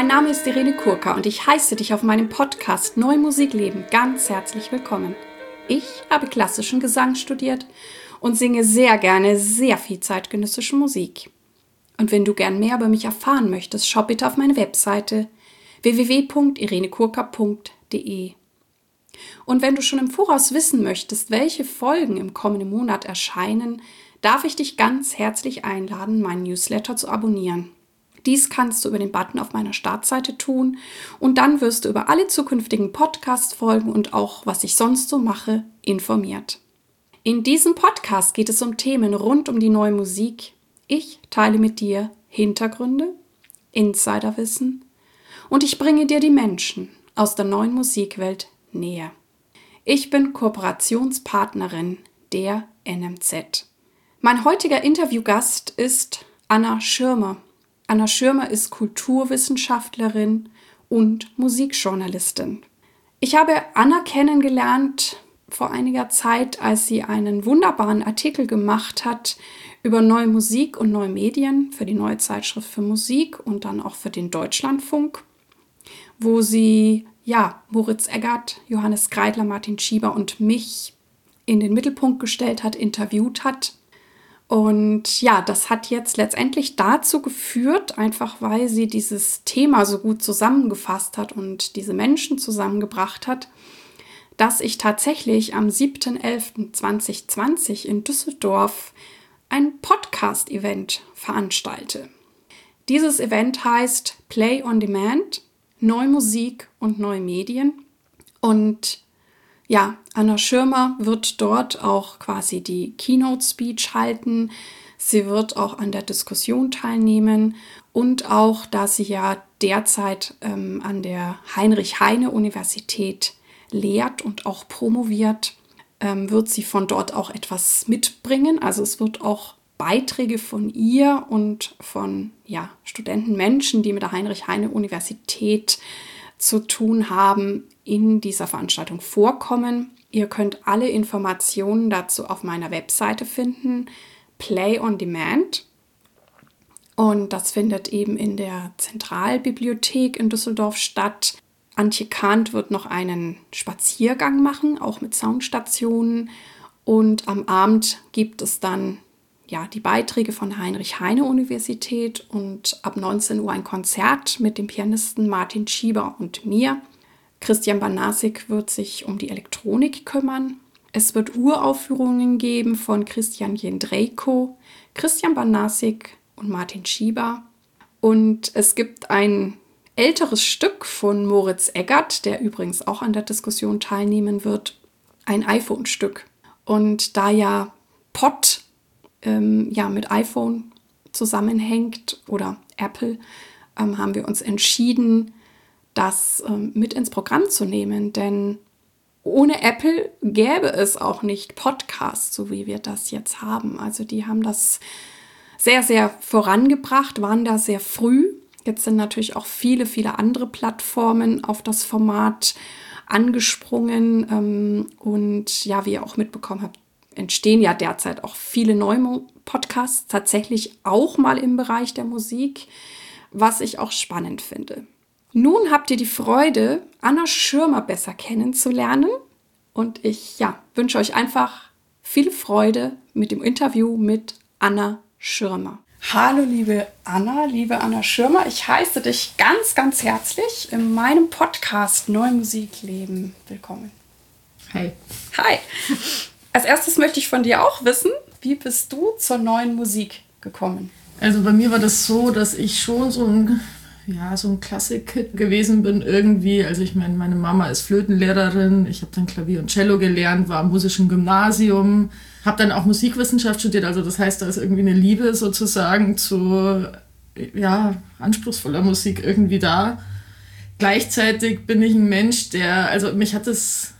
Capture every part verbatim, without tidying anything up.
Mein Name ist Irene Kurka und ich heiße dich auf meinem Podcast Neue Musik leben ganz herzlich willkommen. Ich habe klassischen Gesang studiert und singe sehr gerne sehr viel zeitgenössische Musik. Und wenn du gern mehr über mich erfahren möchtest, schau bitte auf meine Webseite w w w punkt irene kurka punkt d e. Und wenn du schon im Voraus wissen möchtest, welche Folgen im kommenden Monat erscheinen, darf ich dich ganz herzlich einladen, meinen Newsletter zu abonnieren. Dies kannst du über den Button auf meiner Startseite tun und dann wirst du über alle zukünftigen Podcast-Folgen und auch, was ich sonst so mache, informiert. In diesem Podcast geht es um Themen rund um die neue Musik. Ich teile mit dir Hintergründe, Insiderwissen und ich bringe dir die Menschen aus der neuen Musikwelt näher. Ich bin Kooperationspartnerin der N M Z. Mein heutiger Interviewgast ist Anna Schirmer. Anna Schirmer ist Kulturwissenschaftlerin und Musikjournalistin. Ich habe Anna kennengelernt vor einiger Zeit, als sie einen wunderbaren Artikel gemacht hat über neue Musik und neue Medien für die Neue Zeitschrift für Musik und dann auch für den Deutschlandfunk, wo sie ja Moritz Eggert, Johannes Kreidler, Martin Schieber und mich in den Mittelpunkt gestellt hat, interviewt hat. Und ja, das hat jetzt letztendlich dazu geführt, einfach weil sie dieses Thema so gut zusammengefasst hat und diese Menschen zusammengebracht hat, dass ich tatsächlich am siebten elften zweitausendzwanzig in Düsseldorf ein Podcast-Event veranstalte. Dieses Event heißt Play on Demand, Neue Musik und neue Medien. Und ja, Anna Schirmer wird dort auch quasi die Keynote-Speech halten. Sie wird auch an der Diskussion teilnehmen und auch, da sie ja derzeit ähm, an der Heinrich-Heine-Universität lehrt und auch promoviert, ähm, wird sie von dort auch etwas mitbringen. Also es wird auch Beiträge von ihr und von ja, Studenten, Menschen, die mit der Heinrich-Heine-Universität zu tun haben, in dieser Veranstaltung vorkommen. Ihr könnt alle Informationen dazu auf meiner Webseite finden, Play on Demand. Und das findet eben in der Zentralbibliothek in Düsseldorf statt. Antje Kahnt wird noch einen Spaziergang machen, auch mit Soundstationen. Und am Abend gibt es dann ja, die Beiträge von der Heinrich-Heine-Universität und ab neunzehn Uhr ein Konzert mit dem Pianisten Martin Schieber und mir. Christian Banasik wird sich um die Elektronik kümmern. Es wird Uraufführungen geben von Christian Jendrejko, Christian Banasik und Martin Schieber. Und es gibt ein älteres Stück von Moritz Eggert, der übrigens auch an der Diskussion teilnehmen wird, ein iPhone-Stück. Und da ja Pod ähm, ja, mit iPhone zusammenhängt oder Apple, ähm, haben wir uns entschieden, das ähm, mit ins Programm zu nehmen, denn ohne Apple gäbe es auch nicht Podcasts, so wie wir das jetzt haben. Also die haben das sehr, sehr vorangebracht, waren da sehr früh. Jetzt sind natürlich auch viele, viele andere Plattformen auf das Format angesprungen. Ähm, und ja, wie ihr auch mitbekommen habt, entstehen ja derzeit auch viele neue Podcasts, tatsächlich auch mal im Bereich der Musik, was ich auch spannend finde. Nun habt ihr die Freude, Anna Schirmer besser kennenzulernen und ich ja, wünsche euch einfach viel Freude mit dem Interview mit Anna Schirmer. Hallo liebe Anna, liebe Anna Schirmer, ich heiße dich ganz, ganz herzlich in meinem Podcast Neue Musik leben. Willkommen. Hi. Hi. Als erstes möchte ich von dir auch wissen, wie bist du zur neuen Musik gekommen? Also bei mir war das so, dass ich schon so ein ja, so ein Klassik-Kid gewesen bin irgendwie. Also ich meine, meine Mama ist Flötenlehrerin, ich habe dann Klavier und Cello gelernt, war am musischen Gymnasium, habe dann auch Musikwissenschaft studiert, also das heißt, da ist irgendwie eine Liebe sozusagen zu ja, anspruchsvoller Musik irgendwie da. Gleichzeitig bin ich ein Mensch, der, also mich hat das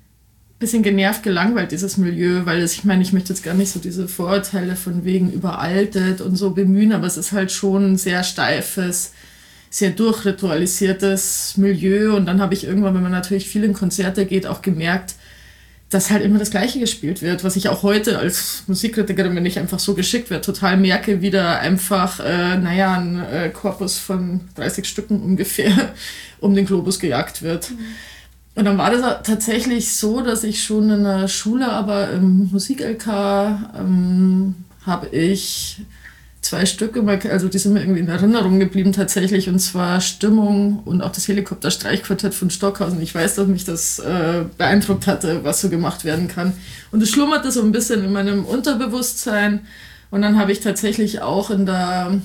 ein bisschen genervt, gelangweilt, dieses Milieu, weil es, ich meine, ich möchte jetzt gar nicht so diese Vorurteile von wegen überaltet und so bemühen, aber es ist halt schon ein sehr steifes, sehr durchritualisiertes Milieu und dann habe ich irgendwann, wenn man natürlich viel in Konzerte geht, auch gemerkt, dass halt immer das Gleiche gespielt wird, was ich auch heute als Musikkritikerin, wenn ich einfach so geschickt werde, total merke, wie da einfach, äh, naja, ein äh, Korpus von dreißig Stücken ungefähr um den Globus gejagt wird. Mhm. Und dann war das tatsächlich so, dass ich schon in der Schule, aber im Musik-L K ähm, habe ich zwei Stücke, also die sind mir irgendwie in Erinnerung geblieben tatsächlich, und zwar Stimmung und auch das Helikopter-Streichquartett von Stockhausen. Ich weiß, dass mich das äh, beeindruckt hatte, was so gemacht werden kann. Und es schlummerte so ein bisschen in meinem Unterbewusstsein. Und dann habe ich tatsächlich auch in der,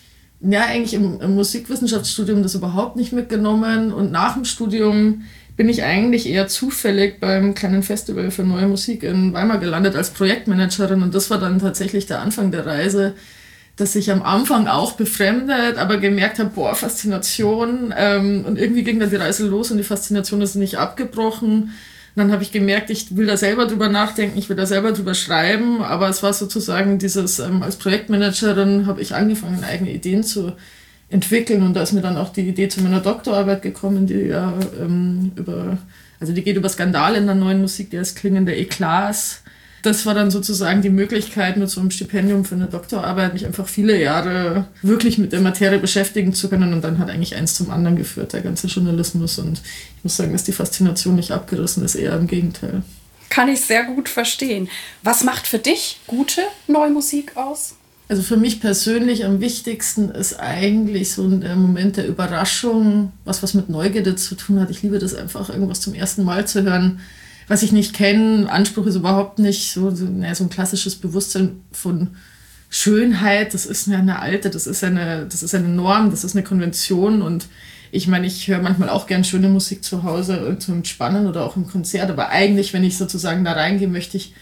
ja eigentlich im, im Musikwissenschaftsstudium das überhaupt nicht mitgenommen. Und nach dem Studium bin ich eigentlich eher zufällig beim kleinen Festival für neue Musik in Weimar gelandet als Projektmanagerin. Und das war dann tatsächlich der Anfang der Reise, dass ich am Anfang auch befremdet, aber gemerkt habe, boah, Faszination. Ähm, und irgendwie ging dann die Reise los und die Faszination ist nicht abgebrochen. Und dann habe ich gemerkt, ich will da selber drüber nachdenken, ich will da selber drüber schreiben. Aber es war sozusagen dieses, ähm, als Projektmanagerin habe ich angefangen, eigene Ideen zu entwickeln. Und da ist mir dann auch die Idee zu meiner Doktorarbeit gekommen, die ja ähm, über, also die geht über Skandale in der neuen Musik, die heißt Klingende Eklats. Das war dann sozusagen die Möglichkeit, mit so einem Stipendium für eine Doktorarbeit mich einfach viele Jahre wirklich mit der Materie beschäftigen zu können. Und dann hat eigentlich eins zum anderen geführt, der ganze Journalismus. Und ich muss sagen, dass die Faszination nicht abgerissen ist, eher im Gegenteil. Kann ich sehr gut verstehen. Was macht für dich gute neue Musik aus? Also für mich persönlich am wichtigsten ist eigentlich so der Moment der Überraschung, was was mit Neugierde zu tun hat. Ich liebe das einfach, irgendwas zum ersten Mal zu hören, was ich nicht kenne. Anspruch ist überhaupt nicht so, so, naja, so ein klassisches Bewusstsein von Schönheit. Das ist eine alte, das ist eine, das ist eine Norm, das ist eine Konvention. Und ich meine, ich höre manchmal auch gern schöne Musik zu Hause zum Entspannen oder auch im Konzert. Aber eigentlich, wenn ich sozusagen da reingehe, möchte ich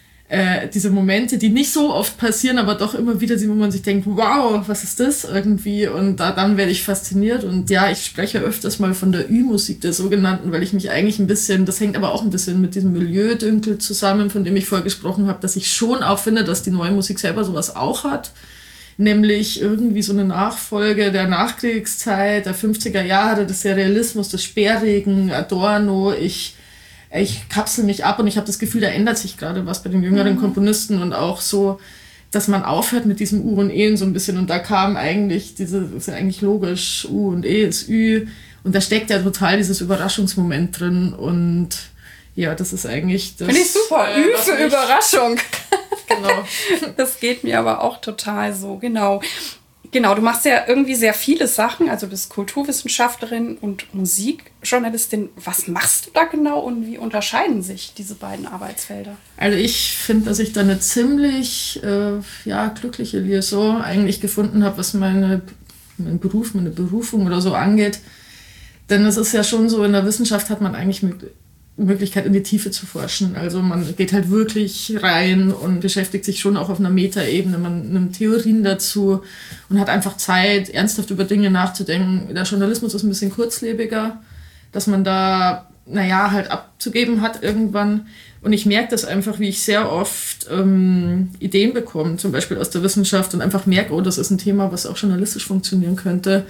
äh, diese Momente, die nicht so oft passieren, aber doch immer wieder sind, wo man sich denkt, wow, was ist das irgendwie? Und da, dann werde ich fasziniert. Und ja, ich spreche öfters mal von der Ü-Musik, der sogenannten, weil ich mich eigentlich ein bisschen, das hängt aber auch ein bisschen mit diesem Milieudünkel zusammen, von dem ich vorher gesprochen habe, dass ich schon auch finde, dass die neue Musik selber sowas auch hat. Nämlich irgendwie so eine Nachfolge der Nachkriegszeit, der fünfziger Jahre, des Serialismus, des Sperrigen, Adorno. Ich Ich kapsel mich ab und ich habe das Gefühl, da ändert sich gerade was bei den jüngeren mhm. Komponisten und auch so, dass man aufhört mit diesem U und E so ein bisschen. Und da kam eigentlich diese, das ist ja eigentlich logisch, U und E ist Ü. Und da steckt ja total dieses Überraschungsmoment drin. Und ja, das ist eigentlich das. Finde ich super. Äh, Ü für Überraschung. Genau. Das geht mir aber auch total so, genau. Genau, du machst ja irgendwie sehr viele Sachen, also du bist Kulturwissenschaftlerin und Musikjournalistin. Was machst du da genau und wie unterscheiden sich diese beiden Arbeitsfelder? Also ich finde, dass ich da eine ziemlich äh, ja, glückliche Liaison eigentlich gefunden habe, was meine, mein Beruf, meine Berufung oder so angeht. Denn es ist ja schon so, in der Wissenschaft hat man eigentlich mit Möglichkeit, in die Tiefe zu forschen. Also man geht halt wirklich rein und beschäftigt sich schon auch auf einer Metaebene. Man nimmt Theorien dazu und hat einfach Zeit, ernsthaft über Dinge nachzudenken. Der Journalismus ist ein bisschen kurzlebiger, dass man da, naja, halt abzugeben hat irgendwann. Und ich merke das einfach, wie ich sehr oft ähm, Ideen bekomme, zum Beispiel aus der Wissenschaft, und einfach merke, oh, das ist ein Thema, was auch journalistisch funktionieren könnte.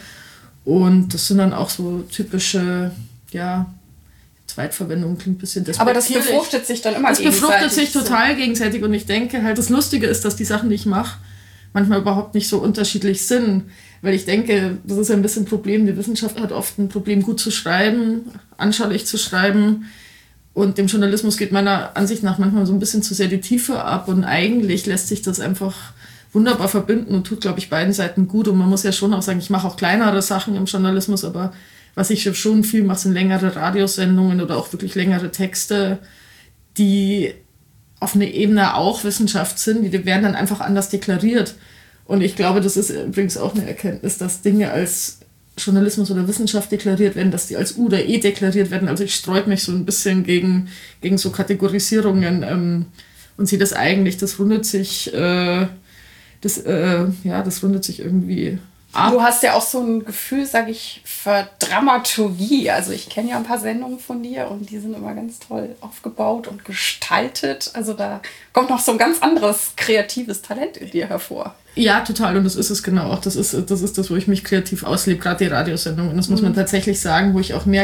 Und das sind dann auch so typische, ja, Zweitverwendung klingt ein bisschen despektierlich. Aber das befruchtet sich dann immer das gegenseitig. Das befruchtet sich total so. gegenseitig und ich denke halt, das Lustige ist, dass die Sachen, die ich mache, manchmal überhaupt nicht so unterschiedlich sind, weil ich denke, das ist ein bisschen ein Problem, die Wissenschaft hat oft ein Problem, gut zu schreiben, anschaulich zu schreiben, und dem Journalismus geht meiner Ansicht nach manchmal so ein bisschen zu sehr die Tiefe ab, und eigentlich lässt sich das einfach wunderbar verbinden und tut, glaube ich, beiden Seiten gut. Und man muss ja schon auch sagen, ich mache auch kleinere Sachen im Journalismus, aber was ich schon viel mache, sind längere Radiosendungen oder auch wirklich längere Texte, die auf einer Ebene auch Wissenschaft sind, die werden dann einfach anders deklariert. Und ich glaube, das ist übrigens auch eine Erkenntnis, dass Dinge als Journalismus oder Wissenschaft deklariert werden, dass die als U oder E deklariert werden. Also ich sträube mich so ein bisschen gegen, gegen so Kategorisierungen ähm, und sehe das eigentlich, das rundet sich, äh, das, äh, ja, das rundet sich irgendwie ab. Du hast ja auch so ein Gefühl, sag ich, für Dramaturgie. Also ich kenne ja ein paar Sendungen von dir und die sind immer ganz toll aufgebaut und gestaltet. Also da kommt noch so ein ganz anderes kreatives Talent in dir hervor. Ja, total. Und das ist es genau auch. Das ist das, ist das wo ich mich kreativ auslebe, gerade die Radiosendungen. Und das muss man tatsächlich sagen, wo ich auch merke,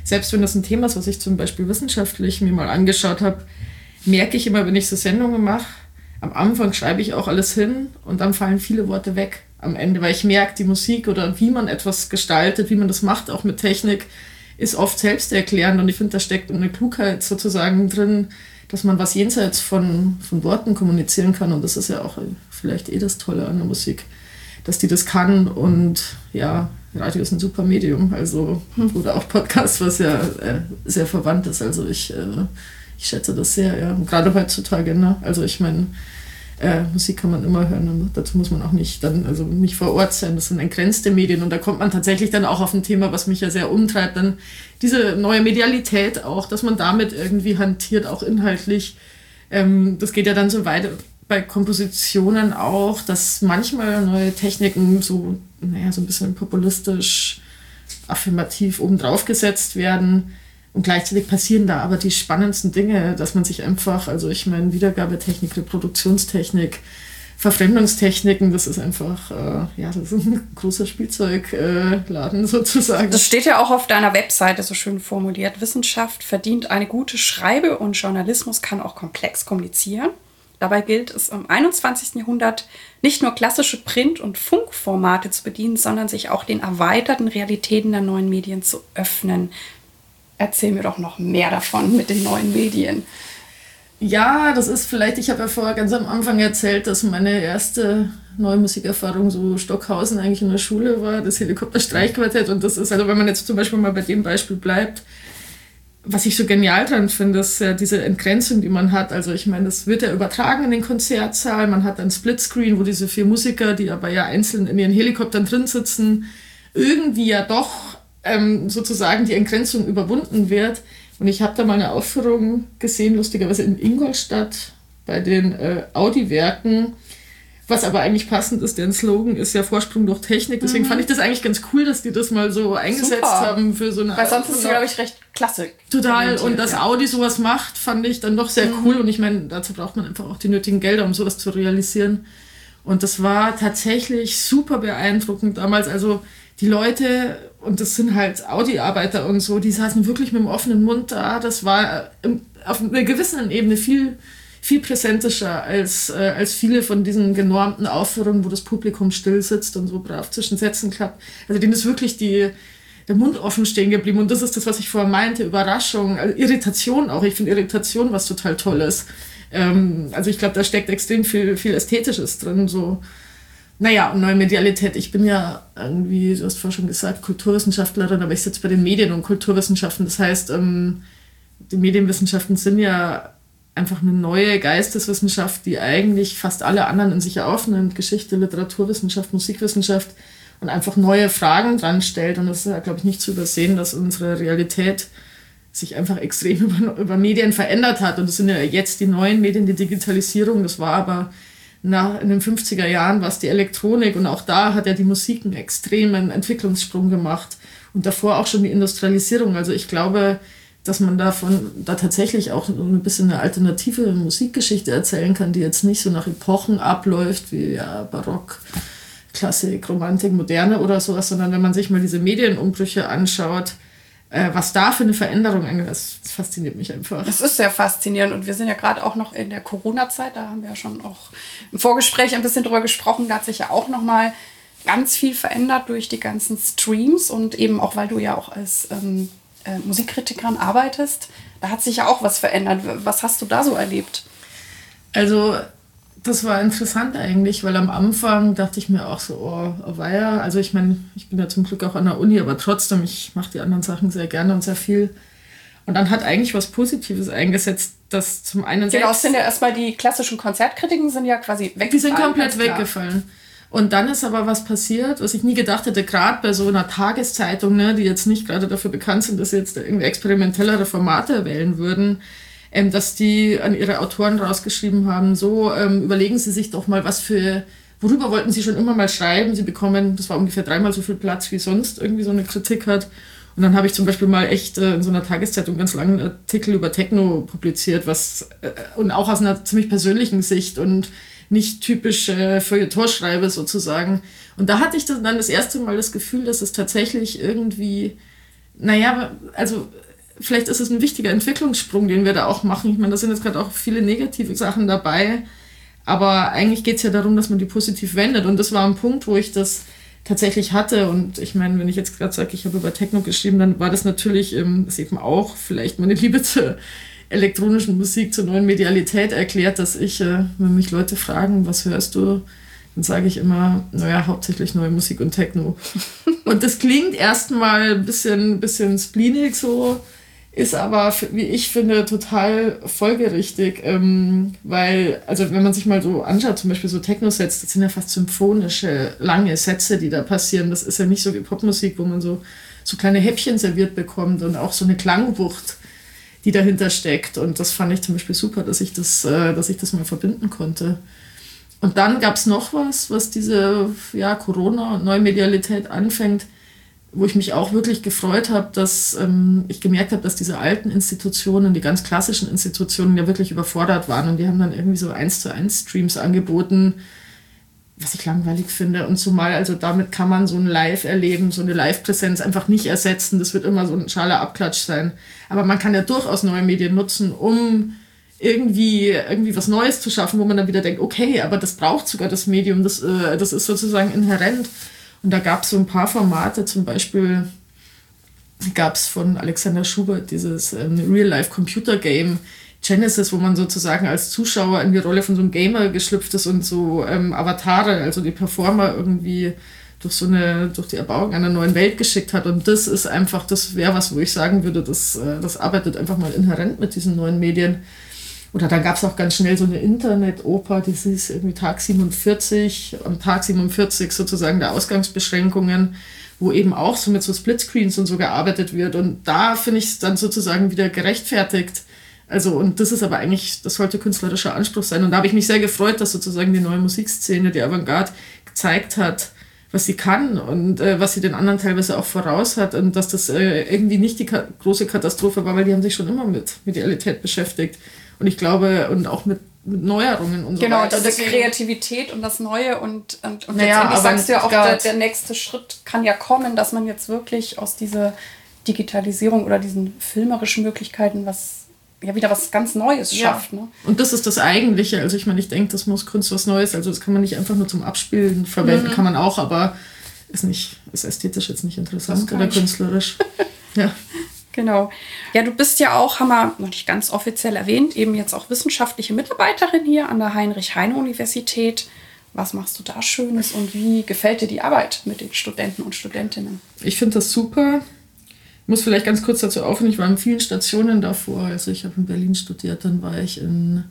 selbst wenn das ein Thema ist, was ich zum Beispiel wissenschaftlich mir mal angeschaut habe, merke ich immer, wenn ich so Sendungen mache, am Anfang schreibe ich auch alles hin und dann fallen viele Worte weg am Ende, weil ich merke, die Musik oder wie man etwas gestaltet, wie man das macht, auch mit Technik, ist oft selbsterklärend und ich finde, da steckt eine Klugheit sozusagen drin, dass man was jenseits von, von Worten kommunizieren kann und das ist ja auch vielleicht eh das Tolle an der Musik, dass die das kann und ja, Radio ist ein super Medium, also oder auch Podcast, was ja äh, sehr verwandt ist, also ich, äh, ich schätze das sehr, ja, und gerade heutzutage, ne? Also ich meine, Äh, Musik kann man immer hören, und dazu muss man auch nicht dann, also nicht vor Ort sein, das sind entgrenzte Medien und da kommt man tatsächlich dann auch auf ein Thema, was mich ja sehr umtreibt, dann diese neue Medialität auch, dass man damit irgendwie hantiert, auch inhaltlich, ähm, das geht ja dann so weit bei Kompositionen auch, dass manchmal neue Techniken so, naja, so ein bisschen populistisch, affirmativ obendrauf gesetzt werden. Und gleichzeitig passieren da aber die spannendsten Dinge, dass man sich einfach, also ich meine, Wiedergabetechnik, Reproduktionstechnik, Verfremdungstechniken, das ist einfach, äh, ja, das ist ein großer Spielzeugladen äh, sozusagen. Das steht ja auch auf deiner Webseite so schön formuliert. Wissenschaft verdient eine gute Schreibe und Journalismus kann auch komplex kommunizieren. Dabei gilt es im einundzwanzigsten Jahrhundert nicht nur klassische Print- und Funkformate zu bedienen, sondern sich auch den erweiterten Realitäten der neuen Medien zu öffnen. Erzähl mir doch noch mehr davon mit den neuen Medien. Ja, das ist vielleicht, ich habe ja vorher ganz am Anfang erzählt, dass meine erste neue Musikerfahrung so Stockhausen eigentlich in der Schule war, das Helikopterstreichquartett. Und das ist, also wenn man jetzt zum Beispiel mal bei dem Beispiel bleibt, was ich so genial dran finde, ist ja diese Entgrenzung, die man hat. Also ich meine, das wird ja übertragen in den Konzertsaal, man hat ein Splitscreen, wo diese vier Musiker, die aber ja einzeln in ihren Helikoptern drin sitzen, irgendwie ja doch ähm, sozusagen die Entgrenzung überwunden wird. Und ich habe da mal eine Aufführung gesehen, lustigerweise in Ingolstadt bei den äh, Audi-Werken, was aber eigentlich passend ist, deren Slogan ist ja Vorsprung durch Technik. Deswegen mhm. fand ich das eigentlich ganz cool, dass die das mal so eingesetzt Super. haben für so eine... Weil sonst ist es, glaube ich, recht klasse. Total. Und dass ja. Audi sowas macht, fand ich dann doch sehr mhm. cool. Und ich meine, dazu braucht man einfach auch die nötigen Gelder, um sowas zu realisieren. Und das war tatsächlich super beeindruckend damals. Also die Leute, und das sind halt Audi-Arbeiter und so, die saßen wirklich mit dem offenen Mund da. Das war auf einer gewissen Ebene viel, viel präsentischer als, äh, als viele von diesen genormten Aufführungen, wo das Publikum still sitzt und so brav zwischen Sätzen klappt. Also denen ist wirklich die, der Mund offen stehen geblieben. Und das ist das, was ich vorher meinte, Überraschung, also Irritation auch. Ich finde Irritation was total Tolles. Ähm, also ich glaube, da steckt extrem viel, viel Ästhetisches drin, so. Naja, und neue Medialität. Ich bin ja irgendwie, du hast vorhin schon gesagt, Kulturwissenschaftlerin, aber ich sitze bei den Medien- und Kulturwissenschaften. Das heißt, ähm, die Medienwissenschaften sind ja einfach eine neue Geisteswissenschaft, die eigentlich fast alle anderen in sich aufnimmt. Geschichte, Literaturwissenschaft, Musikwissenschaft und einfach neue Fragen dran stellt. Und das ist ja, glaube ich, nicht zu übersehen, dass unsere Realität sich einfach extrem über, über Medien verändert hat. Und das sind ja jetzt die neuen Medien, die Digitalisierung. Das war aber Na, in den fünfziger Jahren war es die Elektronik und auch da hat ja die Musik einen extremen Entwicklungssprung gemacht und davor auch schon die Industrialisierung. Also ich glaube, dass man davon da tatsächlich auch ein bisschen eine alternative Musikgeschichte erzählen kann, die jetzt nicht so nach Epochen abläuft, wie ja, Barock, Klassik, Romantik, Moderne oder sowas, sondern wenn man sich mal diese Medienumbrüche anschaut, was da für eine Veränderung angeht, das fasziniert mich einfach. Das ist sehr faszinierend und wir sind ja gerade auch noch in der Corona-Zeit, da haben wir ja schon auch im Vorgespräch ein bisschen drüber gesprochen, da hat sich ja auch noch mal ganz viel verändert durch die ganzen Streams und eben auch, weil du ja auch als ähm, äh, Musikkritikerin arbeitest, da hat sich ja auch was verändert. Was hast du da so erlebt? Also das war interessant eigentlich, weil am Anfang dachte ich mir auch so, oh, oh weia. Also ich meine, ich bin ja zum Glück auch an der Uni, aber trotzdem, ich mache die anderen Sachen sehr gerne und sehr viel. Und dann hat eigentlich was Positives eingesetzt, dass zum einen genau, es sind ja erstmal die klassischen Konzertkritiken sind ja quasi weggefallen. Die sind komplett weggefallen. Und dann ist aber was passiert, was ich nie gedacht hätte, gerade bei so einer Tageszeitung, ne, die jetzt nicht gerade dafür bekannt sind, dass sie jetzt irgendwie experimentellere Formate wählen würden, Ähm, dass die an ihre Autoren rausgeschrieben haben, so ähm, überlegen Sie sich doch mal, was für, worüber wollten Sie schon immer mal schreiben. Sie bekommen, das war ungefähr dreimal so viel Platz, wie sonst irgendwie so eine Kritik hat. Und dann habe ich zum Beispiel mal echt äh, in so einer Tageszeitung ganz langen Artikel über Techno publiziert, was äh, und auch aus einer ziemlich persönlichen Sicht und nicht typisch äh, Feuilleton-Schreibe sozusagen. Und da hatte ich dann das erste Mal das Gefühl, dass es tatsächlich irgendwie Naja, also vielleicht ist es ein wichtiger Entwicklungssprung, den wir da auch machen. Ich meine, da sind jetzt gerade auch viele negative Sachen dabei, aber eigentlich geht es ja darum, dass man die positiv wendet. Und das war ein Punkt, wo ich das tatsächlich hatte. Und ich meine, wenn ich jetzt gerade sage, ich habe über Techno geschrieben, dann war das natürlich ähm, das eben auch vielleicht meine Liebe zur elektronischen Musik, zur neuen Medialität erklärt, dass ich, äh, wenn mich Leute fragen, was hörst du, dann sage ich immer, naja, hauptsächlich neue Musik und Techno. Und das klingt erstmal ein bisschen, bisschen spleenig so, ist aber, wie ich finde, total folgerichtig, ähm, weil, also wenn man sich mal so anschaut, zum Beispiel so Techno-Sets, das sind ja fast symphonische, lange Sätze, die da passieren. Das ist ja nicht so wie Popmusik, wo man so, so kleine Häppchen serviert bekommt und auch so eine Klangwucht, die dahinter steckt. Und das fand ich zum Beispiel super, dass ich das, äh, dass ich das mal verbinden konnte. Und dann gab es noch was, was diese ja, Corona- und Neumedialität anfängt, wo ich mich auch wirklich gefreut habe, dass ähm, ich gemerkt habe, dass diese alten Institutionen, die ganz klassischen Institutionen ja wirklich überfordert waren. Und die haben dann irgendwie so eins zu eins Streams angeboten, was ich langweilig finde. Und zumal, also damit kann man so ein Live-Erleben, so eine Live-Präsenz einfach nicht ersetzen. Das wird immer so ein schaler Abklatsch sein. Aber man kann ja durchaus neue Medien nutzen, um irgendwie, irgendwie was Neues zu schaffen, wo man dann wieder denkt, okay, aber das braucht sogar das Medium, das, äh, das ist sozusagen inhärent. Und da gab es so ein paar Formate, zum Beispiel gab es von Alexander Schubert dieses ähm, Real-Life-Computer-Game Genesis, wo man sozusagen als Zuschauer in die Rolle von so einem Gamer geschlüpft ist und so ähm, Avatare, also die Performer irgendwie durch so eine, durch die Erbauung einer neuen Welt geschickt hat. Und das ist einfach, das wäre was, wo ich sagen würde, das, äh, das arbeitet einfach mal inhärent mit diesen neuen Medien. Oder dann gab es auch ganz schnell so eine Internetoper, die hieß irgendwie Tag siebenundvierzig, am Tag siebenundvierzig sozusagen der Ausgangsbeschränkungen, wo eben auch so mit so Splitscreens und so gearbeitet wird. Und da finde ich es dann sozusagen wieder gerechtfertigt. Also, und das ist aber eigentlich, das sollte künstlerischer Anspruch sein. Und da habe ich mich sehr gefreut, dass sozusagen die neue Musikszene, die Avantgarde, gezeigt hat, was sie kann und äh, was sie den anderen teilweise auch voraus hat und dass das äh, irgendwie nicht die ka- große Katastrophe war, weil die haben sich schon immer mit Medialität beschäftigt. Und ich glaube, und auch mit, mit Neuerungen und so genau, weiter. Genau, das Kreativität und das Neue und, und, und naja, letztendlich sagst du ja auch, der, grad, der nächste Schritt kann ja kommen, dass man jetzt wirklich aus dieser Digitalisierung oder diesen filmerischen Möglichkeiten was, ja, wieder was ganz Neues schafft. Ja. Ne? Und das ist das Eigentliche. Also ich meine, ich denke, das muss Kunst was Neues, also das kann man nicht einfach nur zum Abspielen verwenden, mhm. kann man auch, aber ist nicht, ist ästhetisch jetzt nicht interessant oder künstlerisch. Ja. Genau. Ja, du bist ja auch, haben wir noch nicht ganz offiziell erwähnt, eben jetzt auch wissenschaftliche Mitarbeiterin hier an der Heinrich-Heine-Universität. Was machst du da Schönes und wie gefällt dir die Arbeit mit den Studenten und Studentinnen? Ich finde das super. Ich muss vielleicht ganz kurz dazu aufhören, ich war in vielen Stationen davor. Also ich habe in Berlin studiert, dann war ich in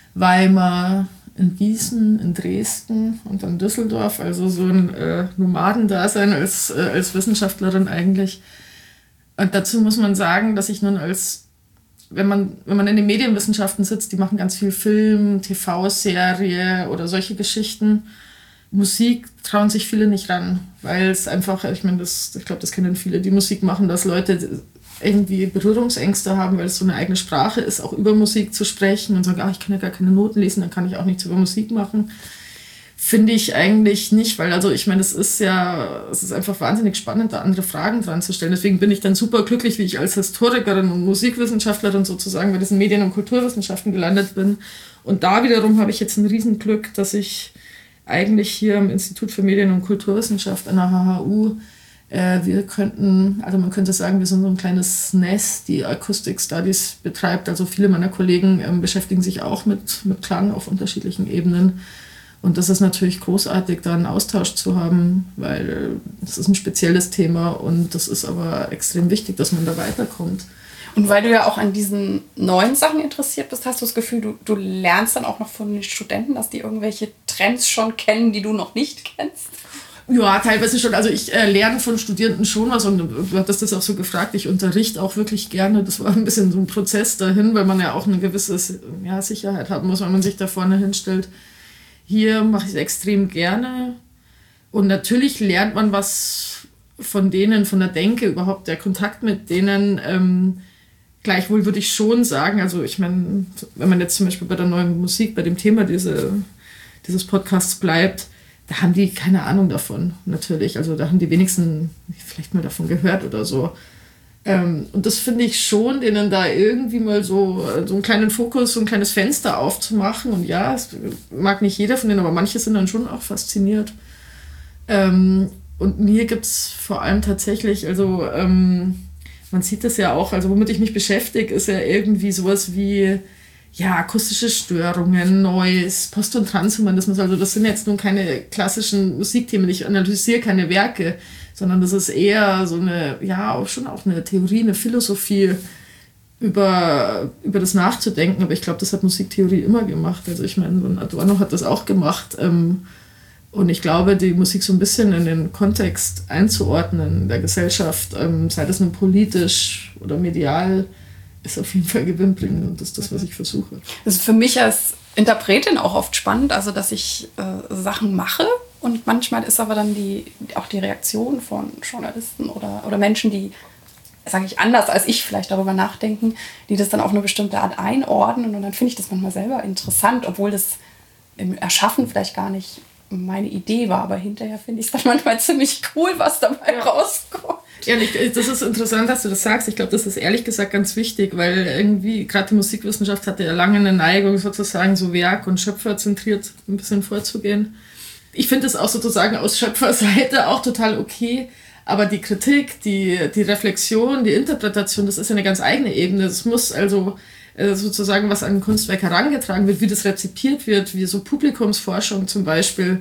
Weimar, in Gießen, in Dresden und dann Düsseldorf. Also so ein äh, Nomadendasein als, äh, als Wissenschaftlerin eigentlich. Und dazu muss man sagen, dass ich nun als, wenn man, wenn man in den Medienwissenschaften sitzt, die machen ganz viel Film, T V-Serie oder solche Geschichten. Musik trauen sich viele nicht ran, weil es einfach, ich meine, das, ich glaube, das kennen viele, die Musik machen, dass Leute irgendwie Berührungsängste haben, weil es so eine eigene Sprache ist, auch über Musik zu sprechen und sagen, ah, ich kann ja gar keine Noten lesen, dann kann ich auch nichts über Musik machen. Finde ich eigentlich nicht, weil also ich meine, es ist ja, es ist einfach wahnsinnig spannend, da andere Fragen dran zu stellen. Deswegen bin ich dann super glücklich, wie ich als Historikerin und Musikwissenschaftlerin sozusagen bei diesen Medien- und Kulturwissenschaften gelandet bin. Und da wiederum habe ich jetzt ein Riesenglück, dass ich eigentlich hier am Institut für Medien- und Kulturwissenschaft an der H H U, äh, wir könnten, also man könnte sagen, wir sind so ein kleines Nest, die Acoustic Studies betreibt. Also viele meiner Kollegen ähm, beschäftigen sich auch mit, mit Klang auf unterschiedlichen Ebenen. Und das ist natürlich großartig, da einen Austausch zu haben, weil das ist ein spezielles Thema und das ist aber extrem wichtig, dass man da weiterkommt. Und weil du ja auch an diesen neuen Sachen interessiert bist, hast du das Gefühl, du, du lernst dann auch noch von den Studenten, dass die irgendwelche Trends schon kennen, die du noch nicht kennst? Ja, teilweise schon. Also ich äh, lerne von Studierenden schon was und du hattest das auch so gefragt, ich unterrichte auch wirklich gerne. Das war ein bisschen so ein Prozess dahin, weil man ja auch eine gewisse ja, Sicherheit haben muss, wenn man sich da vorne hinstellt. Hier mache ich es extrem gerne und natürlich lernt man was von denen, von der Denke, überhaupt der Kontakt mit denen. Ähm, gleichwohl würde ich schon sagen, also ich meine, wenn man jetzt zum Beispiel bei der neuen Musik, bei dem Thema diese, dieses Podcasts bleibt, da haben die keine Ahnung davon, natürlich. Also da haben die wenigsten vielleicht mal davon gehört oder so. Ähm, und das finde ich schon, denen da irgendwie mal so, so einen kleinen Fokus, so ein kleines Fenster aufzumachen. Und ja, es mag nicht jeder von denen, aber manche sind dann schon auch fasziniert. Ähm, und mir gibt es vor allem tatsächlich, also ähm, man sieht das ja auch, also womit ich mich beschäftige, ist ja irgendwie sowas wie ja, akustische Störungen, Noise, Post- und Transhumanismus. Also das sind jetzt nun keine klassischen Musikthemen. Ich analysiere keine Werke, sondern das ist eher so eine, ja, auch schon auch eine Theorie, eine Philosophie über, über das Nachzudenken. Aber ich glaube, das hat Musiktheorie immer gemacht. Also ich meine, Adorno hat das auch gemacht. Und ich glaube, die Musik so ein bisschen in den Kontext einzuordnen der Gesellschaft, sei das nun politisch oder medial, ist auf jeden Fall gewinnbringend und das ist das, was ich versuche. Das ist für mich als Interpretin auch oft spannend, also dass ich äh, Sachen mache und manchmal ist aber dann die, auch die Reaktion von Journalisten oder, oder Menschen, die, sage ich, anders als ich vielleicht darüber nachdenken, die das dann auf eine bestimmte Art einordnen und dann finde ich das manchmal selber interessant, obwohl das im Erschaffen vielleicht gar nicht meine Idee war, aber hinterher finde ich es dann manchmal ziemlich cool, was dabei ja. rauskommt. Ehrlich, das ist interessant, dass du das sagst. Ich glaube, das ist ehrlich gesagt ganz wichtig, weil irgendwie gerade die Musikwissenschaft hatte ja lange eine Neigung, sozusagen so werk- und schöpferzentriert ein bisschen vorzugehen. Ich finde es auch sozusagen aus Schöpferseite auch total okay, aber die Kritik, die, die Reflexion, die Interpretation, das ist ja eine ganz eigene Ebene. Es muss also sozusagen, was an ein Kunstwerk herangetragen wird, wie das rezipiert wird, wie so Publikumsforschung zum Beispiel.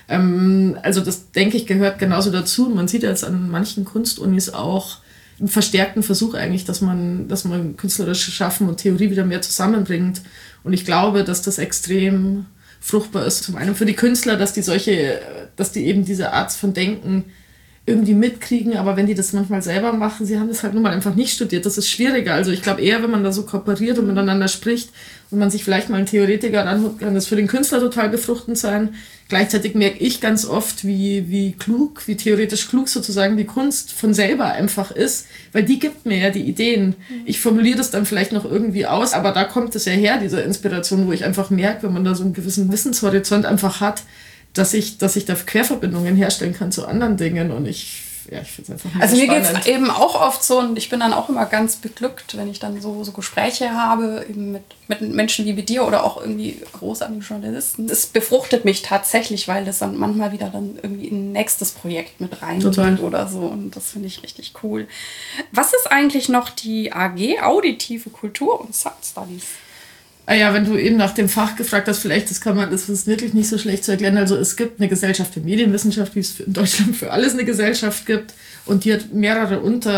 Ähm, also das, denke ich, gehört genauso dazu. Man sieht jetzt an manchen Kunstunis auch einen verstärkten Versuch eigentlich, dass man, dass man künstlerisches Schaffen und Theorie wieder mehr zusammenbringt. Und ich glaube, dass das extrem fruchtbar ist. Zum einen für die Künstler, dass die solche, dass die eben diese Art von Denken irgendwie mitkriegen, aber wenn die das manchmal selber machen, sie haben das halt nun mal einfach nicht studiert, das ist schwieriger. Also ich glaube eher, wenn man da so kooperiert und miteinander spricht und man sich vielleicht mal einen Theoretiker anhört, kann das für den Künstler total befruchtend sein. Gleichzeitig merke ich ganz oft, wie, wie klug, wie theoretisch klug sozusagen die Kunst von selber einfach ist, weil die gibt mir ja die Ideen. Ich formuliere das dann vielleicht noch irgendwie aus, aber da kommt es ja her, diese Inspiration, wo ich einfach merke, wenn man da so einen gewissen Wissenshorizont einfach hat, dass ich, dass ich da Querverbindungen herstellen kann zu anderen Dingen und ich, ja, ich finde es einfach Also mir geht es eben auch oft so und ich bin dann auch immer ganz beglückt, wenn ich dann so, so Gespräche habe, eben mit, mit Menschen wie mit dir oder auch irgendwie großartigen Journalisten. Es befruchtet mich tatsächlich, weil das dann manchmal wieder dann irgendwie in ein nächstes Projekt mit reingeht oder so und das finde ich richtig cool. Was ist eigentlich noch die A G, Auditive Kultur und Sound Studies? Ah ja, wenn du eben nach dem Fach gefragt hast, vielleicht, das kann man, das ist wirklich nicht so schlecht zu erklären. Also es gibt eine Gesellschaft für Medienwissenschaft, wie es in Deutschland für alles eine Gesellschaft gibt. Und die hat mehrere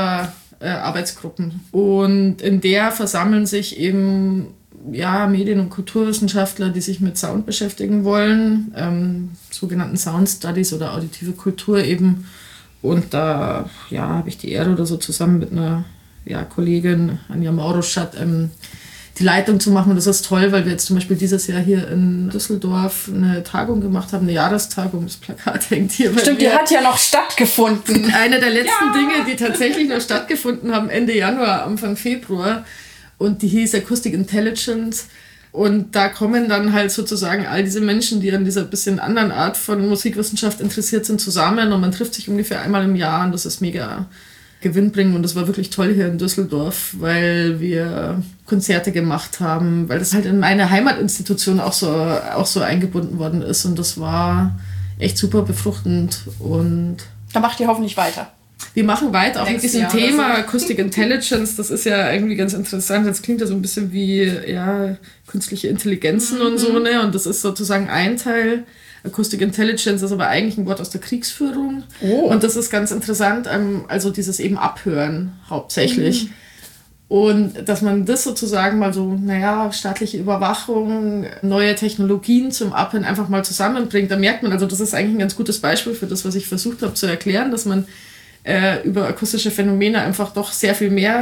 Unterarbeitsgruppen. Äh, und in der versammeln sich eben ja, Medien- und Kulturwissenschaftler, die sich mit Sound beschäftigen wollen, ähm, sogenannten Sound Studies oder auditive Kultur eben. Und da ja, habe ich die Ehre oder so zusammen mit einer ja, Kollegin, Anja Mauruschat, ähm, die Leitung zu machen. Und das ist toll, weil wir jetzt zum Beispiel dieses Jahr hier in Düsseldorf eine Tagung gemacht haben, eine Jahrestagung. Das Plakat hängt hier bei Stimmt, mir. Die hat ja noch stattgefunden. Eine der letzten ja. Dinge, die tatsächlich noch stattgefunden haben, Ende Januar, Anfang Februar. Und die hieß Acoustic Intelligence. Und da kommen dann halt sozusagen all diese Menschen, die an dieser bisschen anderen Art von Musikwissenschaft interessiert sind, zusammen. Und man trifft sich ungefähr einmal im Jahr und das ist mega gewinnbringend. Und das war wirklich toll hier in Düsseldorf, weil wir Konzerte gemacht haben, weil das halt in meine Heimatinstitution auch so, auch so eingebunden worden ist. Und das war echt super befruchtend. Und da macht ihr hoffentlich weiter. Wir machen weiter, auch mit diesem Jahr Thema so. Acoustic Intelligence. Das ist ja irgendwie ganz interessant. Das klingt ja so ein bisschen wie ja, künstliche Intelligenzen mhm. und so. Ne? Und das ist sozusagen ein Teil. Acoustic Intelligence ist aber eigentlich ein Wort aus der Kriegsführung. Oh. Und das ist ganz interessant. Also dieses eben Abhören hauptsächlich. Mhm. Und dass man das sozusagen mal so, naja, staatliche Überwachung, neue Technologien zum Abhören einfach mal zusammenbringt. Da merkt man, also das ist eigentlich ein ganz gutes Beispiel für das, was ich versucht habe zu erklären, dass man äh, über akustische Phänomene einfach doch sehr viel mehr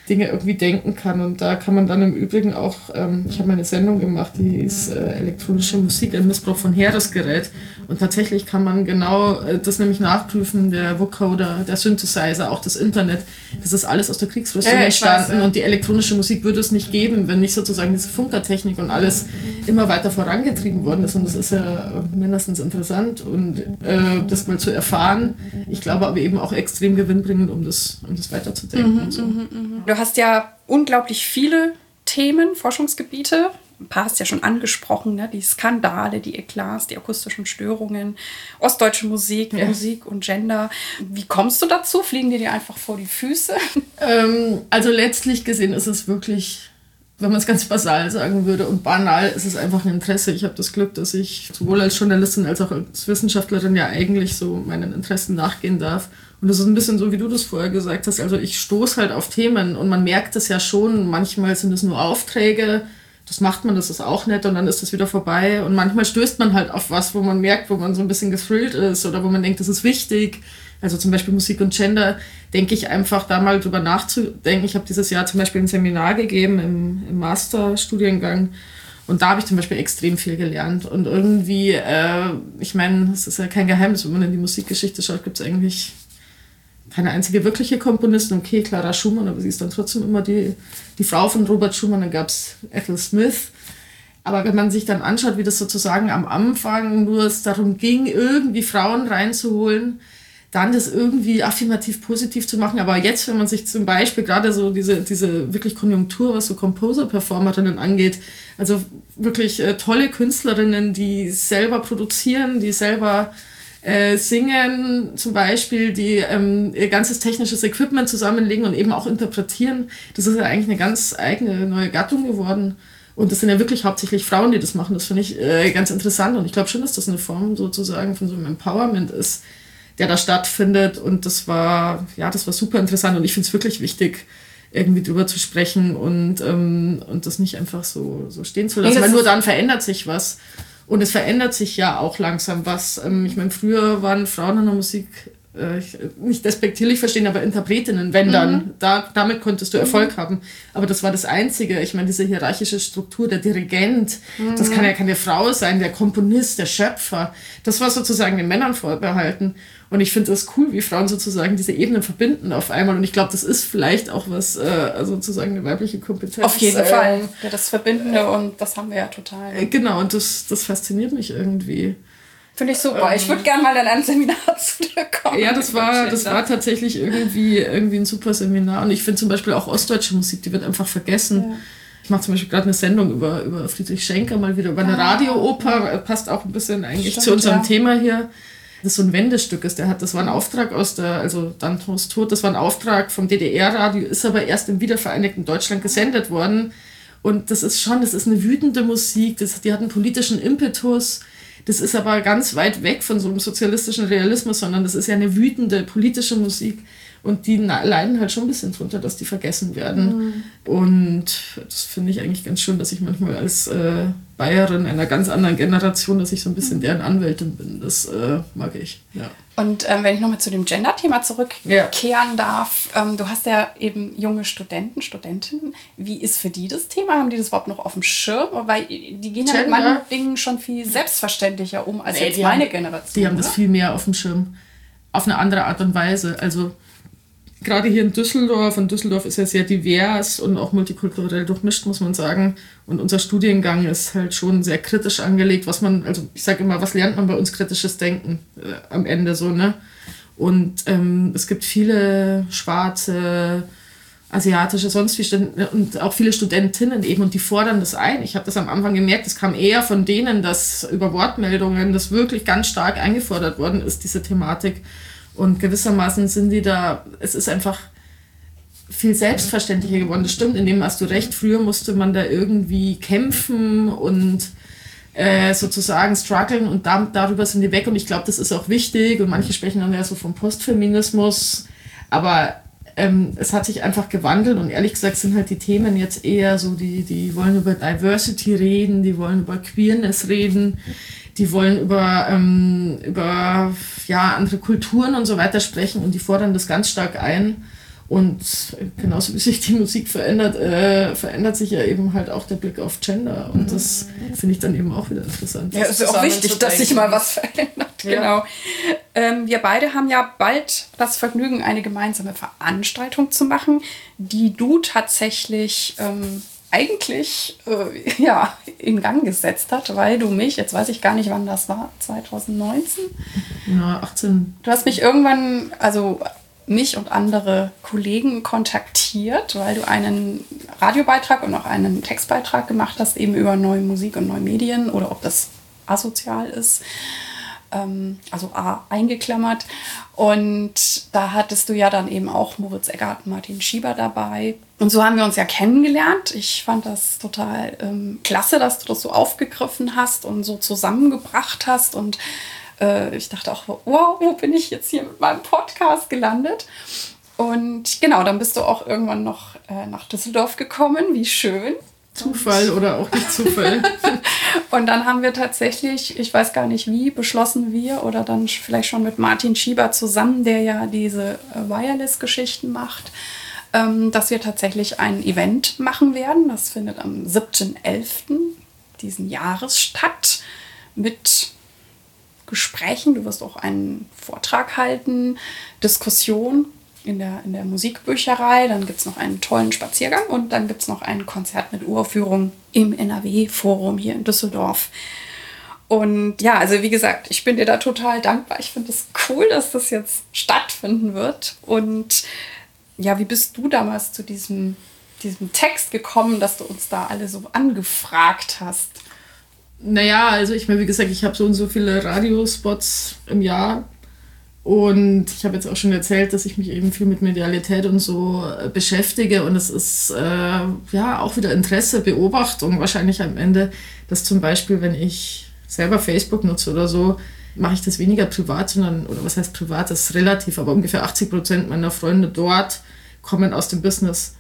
Dinge irgendwie denken kann. Und da kann man dann im Übrigen auch, ähm, ich habe mal eine Sendung gemacht, die ist äh, elektronische Musik, ein Missbrauch von Heeresgerät. Und tatsächlich kann man genau äh, das nämlich nachprüfen, der Vocoder, der Synthesizer, auch das Internet. Das ist alles aus der Kriegsrüstung ja, entstanden. weiß, ja. Und die elektronische Musik würde es nicht geben, wenn nicht sozusagen diese Funkertechnik und alles immer weiter vorangetrieben worden ist. Und das ist ja mindestens interessant und äh, das mal zu erfahren. Ich glaube aber eben auch extrem gewinnbringend, um das, um das weiterzudenken. Mhm, und so. mhm, mhm. Du hast ja unglaublich viele Themen, Forschungsgebiete. Ein paar hast du ja schon angesprochen, ne? Die Skandale, die Eklats, die akustischen Störungen, ostdeutsche Musik, ja. Musik und Gender. Wie kommst du dazu? Fliegen dir die einfach vor die Füße? Ähm, also letztlich gesehen ist es wirklich, wenn man es ganz basal sagen würde und banal, ist es einfach ein Interesse. Ich habe das Glück, dass ich sowohl als Journalistin als auch als Wissenschaftlerin ja eigentlich so meinen Interessen nachgehen darf. Und das ist ein bisschen so, wie du das vorher gesagt hast. Also ich stoße halt auf Themen und man merkt es ja schon. Manchmal sind es nur Aufträge, das macht man, das ist auch nett und dann ist das wieder vorbei. Und manchmal stößt man halt auf was, wo man merkt, wo man so ein bisschen gethrillt ist oder wo man denkt, das ist wichtig. Also zum Beispiel Musik und Gender, denke ich einfach da mal drüber nachzudenken. Ich habe dieses Jahr zum Beispiel ein Seminar gegeben im, im Masterstudiengang und da habe ich zum Beispiel extrem viel gelernt. Und irgendwie, äh, ich meine, es ist ja kein Geheimnis, wenn man in die Musikgeschichte schaut, gibt es eigentlich keine einzige wirkliche Komponistin. Okay, Clara Schumann, aber sie ist dann trotzdem immer die, die Frau von Robert Schumann. Dann gab es Ethel Smith. Aber wenn man sich dann anschaut, wie das sozusagen am Anfang nur es darum ging, irgendwie Frauen reinzuholen, dann das irgendwie affirmativ positiv zu machen. Aber jetzt, wenn man sich zum Beispiel gerade so diese, diese wirklich Konjunktur, was so Composer-Performerinnen angeht, also wirklich äh, tolle Künstlerinnen, die selber produzieren, die selber äh, singen zum Beispiel, die ähm, ihr ganzes technisches Equipment zusammenlegen und eben auch interpretieren. Das ist ja eigentlich eine ganz eigene neue Gattung geworden. Und das sind ja wirklich hauptsächlich Frauen, die das machen. Das finde ich äh, ganz interessant. Und ich glaube schon, dass das eine Form sozusagen von so einem Empowerment ist, der da stattfindet. Und das war, ja, das war super interessant. Und ich finde es wirklich wichtig, irgendwie drüber zu sprechen und, ähm, und das nicht einfach so, so stehen zu lassen. Nee, weil nur dann verändert sich was. Und es verändert sich ja auch langsam was. Ähm, ich meine, früher waren Frauen in der Musik, äh, nicht despektierlich verstehen, aber Interpretinnen, wenn dann. Mhm. Da, damit konntest du Erfolg mhm. haben. Aber das war das Einzige. Ich meine, diese hierarchische Struktur, der Dirigent, mhm. das kann ja keine Frau sein, der Komponist, der Schöpfer. Das war sozusagen den Männern vorbehalten. Und ich finde es cool, wie Frauen sozusagen diese Ebenen verbinden auf einmal. Und ich glaube, das ist vielleicht auch was, äh, sozusagen eine weibliche Kompetenz. Auf jeden äh, Fall. Ja, das Verbindende und das haben wir ja total. Äh, genau, und das, das fasziniert mich irgendwie. Finde ich super. Ähm, ich würde gerne mal in ein Seminar zu dir kommen. Ja, das war, das war tatsächlich irgendwie, irgendwie ein super Seminar. Und ich finde zum Beispiel auch ostdeutsche Musik, die wird einfach vergessen. Ja. Ich mache zum Beispiel gerade eine Sendung über, über Friedrich Schenker, mal wieder über eine ah, Radiooper. Ja. Passt auch ein bisschen eigentlich Stimmt, zu unserem ja. Thema hier. Das so ein Wendestück ist. Der hat, das war ein Auftrag aus der, also Dantons Tod, das war ein Auftrag vom D D R-Radio, ist aber erst im wiedervereinigten Deutschland gesendet worden. Und das ist schon, das ist eine wütende Musik, das, die hat einen politischen Impetus. Das ist aber ganz weit weg von so einem sozialistischen Realismus, sondern das ist ja eine wütende politische Musik. Und die leiden halt schon ein bisschen drunter, dass die vergessen werden. Mhm. Und das finde ich eigentlich ganz schön, dass ich manchmal als äh, Bayerin einer ganz anderen Generation, dass ich so ein bisschen deren Anwältin bin. Das äh, mag ich, ja. Und ähm, wenn ich nochmal zu dem Gender-Thema zurückkehren ja. darf, ähm, du hast ja eben junge Studenten, Studentinnen. Wie ist für die das Thema? Haben die das überhaupt noch auf dem Schirm? Weil die gehen ja mit manchen Dingen schon viel selbstverständlicher um als nee, jetzt meine haben, Generation. Die haben oder? das viel mehr auf dem Schirm. Auf eine andere Art und Weise. Also gerade hier in Düsseldorf, und Düsseldorf ist ja sehr divers und auch multikulturell durchmischt, muss man sagen. Und unser Studiengang ist halt schon sehr kritisch angelegt, was man, also ich sage immer, was lernt man bei uns kritisches Denken äh, am Ende so, ne? Und ähm, es gibt viele schwarze, asiatische, sonst wie Studenten und auch viele Studentinnen eben und die fordern das ein. Ich habe das am Anfang gemerkt, es kam eher von denen, dass über Wortmeldungen das wirklich ganz stark eingefordert worden ist, diese Thematik. Und gewissermaßen sind die da, es ist einfach viel selbstverständlicher geworden. Das stimmt, in dem hast du recht. Früher musste man da irgendwie kämpfen und äh, sozusagen strugglen und da, darüber sind die weg. Und ich glaube, das ist auch wichtig. Und manche sprechen dann ja so vom Postfeminismus. Aber ähm, es hat sich einfach gewandelt und ehrlich gesagt sind halt die Themen jetzt eher so, die, die wollen über Diversity reden, die wollen über Queerness reden. Die wollen über, ähm, über ja, andere Kulturen und so weiter sprechen und die fordern das ganz stark ein. Und genauso wie sich die Musik verändert, äh, verändert sich ja eben halt auch der Blick auf Gender. Und das finde ich dann eben auch wieder interessant. Ja, es ist auch wichtig, dass sich mal was verändert. Ja. Genau. Ähm, wir beide haben ja bald das Vergnügen, eine gemeinsame Veranstaltung zu machen, die du tatsächlich ähm, eigentlich äh, ja, in Gang gesetzt hast, weil du mich, jetzt weiß ich gar nicht, wann das war, zwanzig neunzehn? Ja, achtzehn. Du hast mich irgendwann, also mich und andere Kollegen kontaktiert, weil du einen Radiobeitrag und auch einen Textbeitrag gemacht hast, eben über neue Musik und neue Medien oder ob das asozial ist, ähm, also A, eingeklammert. Und da hattest du ja dann eben auch Moritz Eggert und Martin Schieber dabei. Und so haben wir uns ja kennengelernt. Ich fand das total ähm, klasse, dass du das so aufgegriffen hast und so zusammengebracht hast. Und ich dachte auch, wow, wo bin ich jetzt hier mit meinem Podcast gelandet? Und genau, dann bist du auch irgendwann noch äh, nach Düsseldorf gekommen. Wie schön. Zufall oder auch nicht Zufall. Und dann haben wir tatsächlich, ich weiß gar nicht wie, beschlossen wir oder dann vielleicht schon mit Martin Schieber zusammen, der ja diese äh, Wireless-Geschichten macht, ähm, dass wir tatsächlich ein Event machen werden. Das findet am siebten elften diesen Jahres statt mit Gesprächen. Du wirst auch einen Vortrag halten, Diskussion in der, in der Musikbücherei. Dann gibt es noch einen tollen Spaziergang und dann gibt es noch ein Konzert mit Uraufführung im N R W-Forum hier in Düsseldorf. Und ja, also wie gesagt, ich bin dir da total dankbar. Ich finde es cool, dass das jetzt stattfinden wird. Und ja, wie bist du damals zu diesem, diesem Text gekommen, dass du uns da alle so angefragt hast? Naja, also ich meine, wie gesagt, ich habe so und so viele Radiospots im Jahr und ich habe jetzt auch schon erzählt, dass ich mich eben viel mit Medialität und so äh, beschäftige und es ist äh, ja auch wieder Interesse, Beobachtung wahrscheinlich am Ende, dass zum Beispiel, wenn ich selber Facebook nutze oder so, mache ich das weniger privat, sondern, oder was heißt privat, das ist relativ, aber ungefähr achtzig Prozent meiner Freunde dort kommen aus dem Business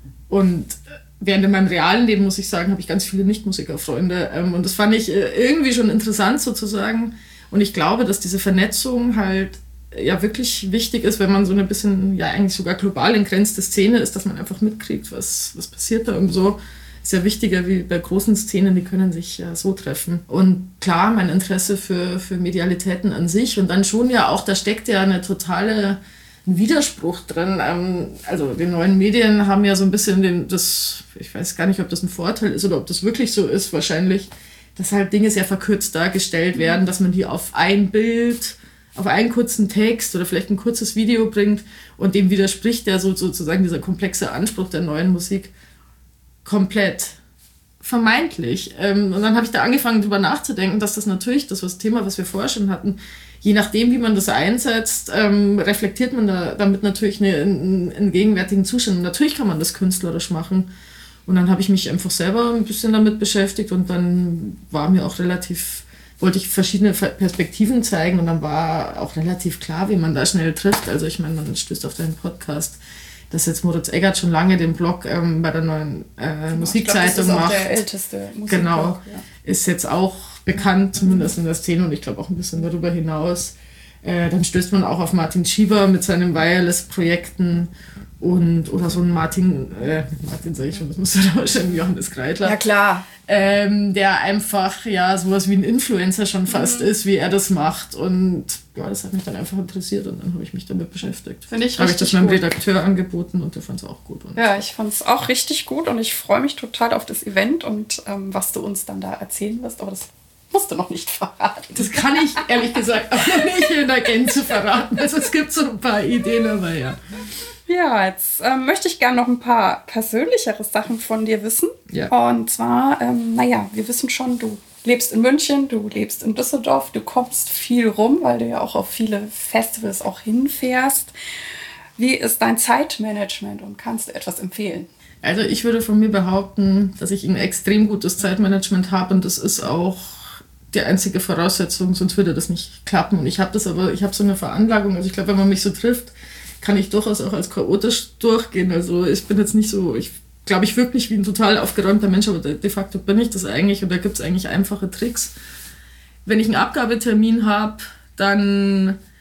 und während in meinem realen Leben, muss ich sagen, habe ich ganz viele Nicht-Musiker-Freunde. Ähm, und das fand ich äh, irgendwie schon interessant sozusagen. Und ich glaube, dass diese Vernetzung halt äh, ja wirklich wichtig ist, wenn man so ein bisschen, ja eigentlich sogar global entgrenzte Szene ist, dass man einfach mitkriegt, was, was passiert da und so. Ist ja wichtiger wie bei großen Szenen, die können sich ja so treffen. Und klar, mein Interesse für, für Medialitäten an sich und dann schon ja auch, da steckt ja eine totale Widerspruch drin. Also die neuen Medien haben ja so ein bisschen den, das, ich weiß gar nicht, ob das ein Vorteil ist oder ob das wirklich so ist, wahrscheinlich, dass halt Dinge sehr verkürzt dargestellt werden, dass man die auf ein Bild, auf einen kurzen Text oder vielleicht ein kurzes Video bringt und dem widerspricht ja so, sozusagen dieser komplexe Anspruch der neuen Musik komplett. Vermeintlich. Und dann habe ich da angefangen, drüber nachzudenken, dass das natürlich, das was Thema, was wir vorher schon hatten, je nachdem, wie man das einsetzt, ähm, reflektiert man da, damit natürlich eine, einen, einen gegenwärtigen Zustand. Und natürlich kann man das künstlerisch machen. Und dann habe ich mich einfach selber ein bisschen damit beschäftigt und dann war mir auch relativ, wollte ich verschiedene Perspektiven zeigen und dann war auch relativ klar, wie man da schnell trifft. Also ich meine, man stößt auf deinen Podcast, dass jetzt Moritz Eggert schon lange den Blog ähm, bei der neuen äh, Musikzeitung glaub, das ist macht. Auch der älteste Musikblog. Genau, ja. Ist jetzt auch bekannt, zumindest in der Szene und ich glaube auch ein bisschen darüber hinaus. Äh, dann stößt man auch auf Martin Schieber mit seinen Wireless-Projekten und oder so ein Martin, äh, Martin sage ich schon, das muss ja wahrscheinlich Johannes Kreidler. Ja, klar. Ähm, der einfach ja sowas wie ein Influencer schon fast Mhm. ist, wie er das macht und ja, das hat mich dann einfach interessiert und dann habe ich mich damit beschäftigt. Finde ich habe ich das richtig meinem gut. Redakteur angeboten und der fand es auch gut. Und Ja, ich fand es auch richtig gut und ich freue mich total auf das Event und ähm, was du uns dann da erzählen wirst, aber das musst du noch nicht verraten. das kann ich ehrlich gesagt auch noch nicht in der Gänze verraten. Also es gibt so ein paar Ideen, aber ja. Ja, jetzt ähm, möchte ich gerne noch ein paar persönlichere Sachen von dir wissen. Ja. Und zwar, ähm, naja, wir wissen schon, du lebst in München, du lebst in Düsseldorf, du kommst viel rum, weil du ja auch auf viele Festivals auch hinfährst. Wie ist dein Zeitmanagement und kannst du etwas empfehlen? Also ich würde von mir behaupten, dass ich ein extrem gutes Zeitmanagement habe und das ist auch die einzige Voraussetzung, sonst würde das nicht klappen. Und ich habe das aber, ich habe so eine Veranlagung, also ich glaube, wenn man mich so trifft, kann ich durchaus auch als chaotisch durchgehen. Also ich bin jetzt nicht so, ich glaube, ich wirklich wie ein total aufgeräumter Mensch, aber de facto bin ich das eigentlich und da gibt es eigentlich einfache Tricks. Wenn ich einen Abgabetermin habe, dann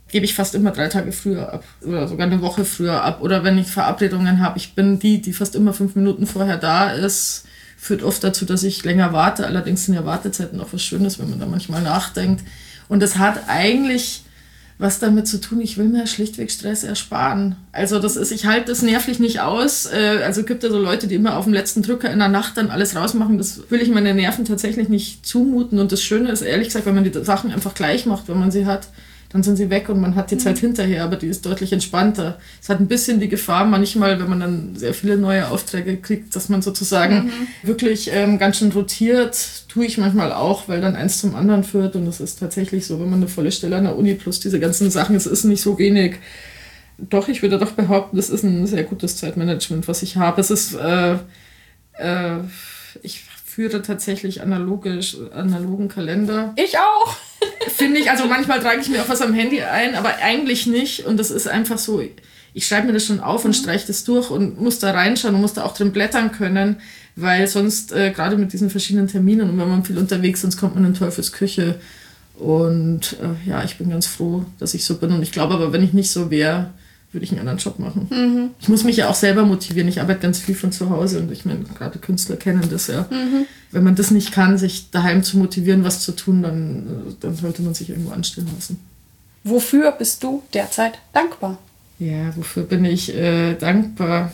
gebe ich fast immer drei Tage früher ab oder sogar eine Woche früher ab. Oder wenn ich Verabredungen habe, ich bin die, die fast immer fünf Minuten vorher da ist, führt oft dazu, dass ich länger warte. Allerdings sind ja Wartezeiten auch was Schönes, wenn man da manchmal nachdenkt. Und das hat eigentlich was damit zu tun, ich will mir schlichtweg Stress ersparen. Also das ist, ich halte das nervlich nicht aus. Also gibt ja so Leute, die immer auf dem letzten Drücker in der Nacht dann alles rausmachen. Das will ich meinen Nerven tatsächlich nicht zumuten. Und das Schöne ist, ehrlich gesagt, wenn man die Sachen einfach gleich macht, wenn man sie hat, dann sind sie weg und man hat die Zeit hinterher, aber die ist deutlich entspannter. Es hat ein bisschen die Gefahr manchmal, wenn man dann sehr viele neue Aufträge kriegt, dass man sozusagen mhm. wirklich ähm, ganz schön rotiert. Tue ich manchmal auch, weil dann eins zum anderen führt und es ist tatsächlich so, wenn man eine volle Stelle an der Uni plus diese ganzen Sachen, es ist nicht so wenig. Doch, ich würde doch behaupten, das ist ein sehr gutes Zeitmanagement, was ich habe. Es ist, äh, äh, ich führe tatsächlich analogisch, analogen Kalender. Ich auch! Finde ich, also manchmal trage ich mir auch was am Handy ein, aber eigentlich nicht. Und das ist einfach so, ich schreibe mir das schon auf und streiche das durch und muss da reinschauen und muss da auch drin blättern können, weil sonst, äh, gerade mit diesen verschiedenen Terminen und wenn man viel unterwegs ist, sonst kommt man in Teufelsküche. Und äh, ja, ich bin ganz froh, dass ich so bin. Und ich glaube aber, wenn ich nicht so wäre, würde ich einen anderen Job machen. Mhm. Ich muss mich ja auch selber motivieren. Ich arbeite ganz viel von zu Hause und ich meine, gerade Künstler kennen das ja. Mhm. Wenn man das nicht kann, sich daheim zu motivieren, was zu tun, dann, dann sollte man sich irgendwo anstellen lassen. Wofür bist du derzeit dankbar? Ja, wofür bin ich äh, dankbar?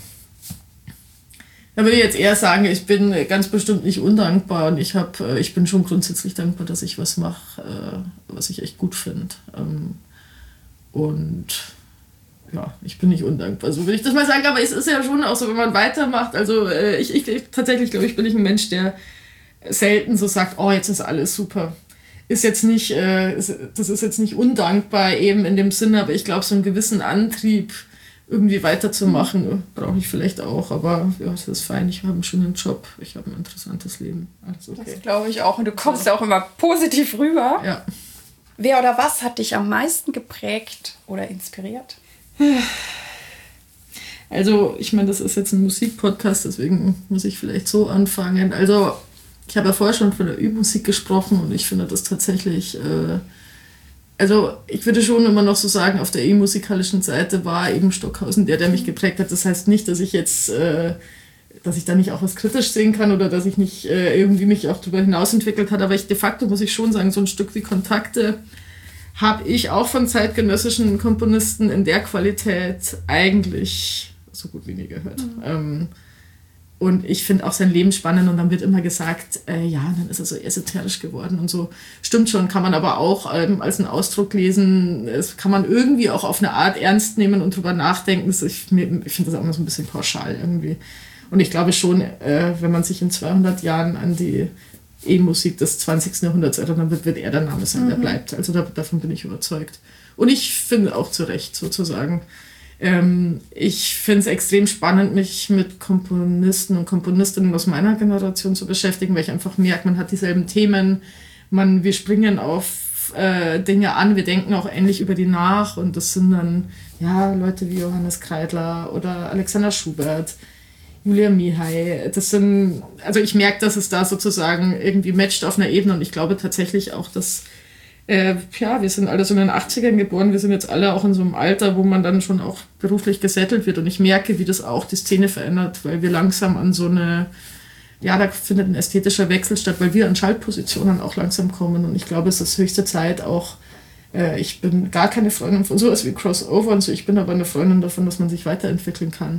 Da würde ich jetzt eher sagen, ich bin ganz bestimmt nicht undankbar und ich, hab, ich bin schon grundsätzlich dankbar, dass ich was mache, äh, was ich echt gut finde. Ähm, und ja, ich bin nicht undankbar, so will ich das mal sagen, aber es ist ja schon auch so, wenn man weitermacht, also äh, ich, ich tatsächlich glaube ich, bin ich ein Mensch, der selten so sagt, oh, jetzt ist alles super. Ist jetzt nicht, äh, ist, das ist jetzt nicht undankbar eben in dem Sinne, aber ich glaube, so einen gewissen Antrieb irgendwie weiterzumachen, mhm. brauche ich vielleicht auch, aber ja, es ist fein, ich habe einen schönen Job, ich habe ein interessantes Leben. Alles okay. Das glaube ich auch und du kommst ja auch immer positiv rüber. Ja. Wer oder was hat dich am meisten geprägt oder inspiriert? Also, ich meine, das ist jetzt ein Musikpodcast, deswegen muss ich vielleicht so anfangen. Also, ich habe ja vorher schon von der Ü-Musik gesprochen und ich finde das tatsächlich, äh, also ich würde schon immer noch so sagen, auf der E-musikalischen Seite war eben Stockhausen der, der mich geprägt hat. Das heißt nicht, dass ich jetzt, äh, dass ich da nicht auch was kritisch sehen kann oder dass ich nicht äh, irgendwie mich auch darüber hinaus entwickelt hat, aber ich de facto muss ich schon sagen, so ein Stück wie Kontakte habe ich auch von zeitgenössischen Komponisten in der Qualität eigentlich so gut wie nie gehört. Mhm. Ähm, und ich finde auch sein Leben spannend und dann wird immer gesagt, äh, ja, dann ist er so esoterisch geworden und so. Stimmt schon, kann man aber auch ähm, als einen Ausdruck lesen, das kann man irgendwie auch auf eine Art ernst nehmen und drüber nachdenken. Das, ich ich finde das auch immer so ein bisschen pauschal irgendwie. Und ich glaube schon, äh, wenn man sich in zweihundert Jahren an die E-Musik des zwanzigsten Jahrhunderts erinnern wird, wird er der Name sein, der mhm. bleibt. Also da, davon bin ich überzeugt. Und ich finde auch zu Recht sozusagen. Ähm, ich finde es extrem spannend, mich mit Komponisten und Komponistinnen aus meiner Generation zu beschäftigen, weil ich einfach merke, man hat dieselben Themen, man, wir springen auf äh, Dinge an, wir denken auch ähnlich über die nach und das sind dann ja Leute wie Johannes Kreidler oder Alexander Schubert, Julia Mihai, das sind, also ich merke, dass es da sozusagen irgendwie matcht auf einer Ebene und ich glaube tatsächlich auch, dass, äh, ja, wir sind alle so in den achtzigern geboren, wir sind jetzt alle auch in so einem Alter, wo man dann schon auch beruflich gesettelt wird und ich merke, wie das auch die Szene verändert, weil wir langsam an so eine, ja, da findet ein ästhetischer Wechsel statt, weil wir an Schaltpositionen auch langsam kommen und ich glaube, es ist höchste Zeit auch, äh, ich bin gar keine Freundin von sowas wie Crossover und so, ich bin aber eine Freundin davon, dass man sich weiterentwickeln kann.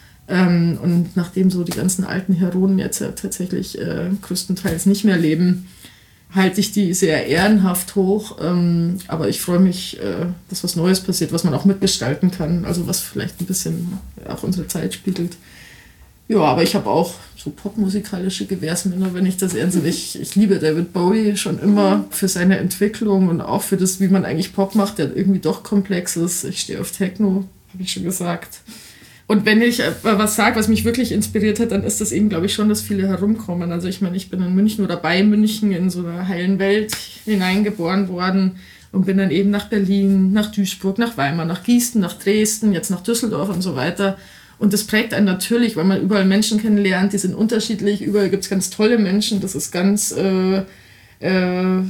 Ähm, und nachdem so die ganzen alten Heroen jetzt ja tatsächlich äh, größtenteils nicht mehr leben, halte ich die sehr ehrenhaft hoch. Ähm, aber ich freue mich, äh, dass was Neues passiert, was man auch mitgestalten kann. Also was vielleicht ein bisschen auch unsere Zeit spiegelt. Ja, aber ich habe auch so popmusikalische Gewährsmänner, wenn ich das ernst nehme. Ich, ich liebe David Bowie schon immer für seine Entwicklung und auch für das, wie man eigentlich Pop macht, der irgendwie doch komplex ist. Ich stehe auf Techno, habe ich schon gesagt. Und wenn ich was sage, was mich wirklich inspiriert hat, dann ist das eben, glaube ich, schon, dass viele herumkommen. Also ich meine, ich bin in München oder bei München in so einer heilen Welt hineingeboren worden und bin dann eben nach Berlin, nach Duisburg, nach Weimar, nach Gießen, nach Dresden, jetzt nach Düsseldorf und so weiter. Und das prägt einen natürlich, weil man überall Menschen kennenlernt, die sind unterschiedlich, überall gibt es ganz tolle Menschen, das ist ganz... Äh, äh,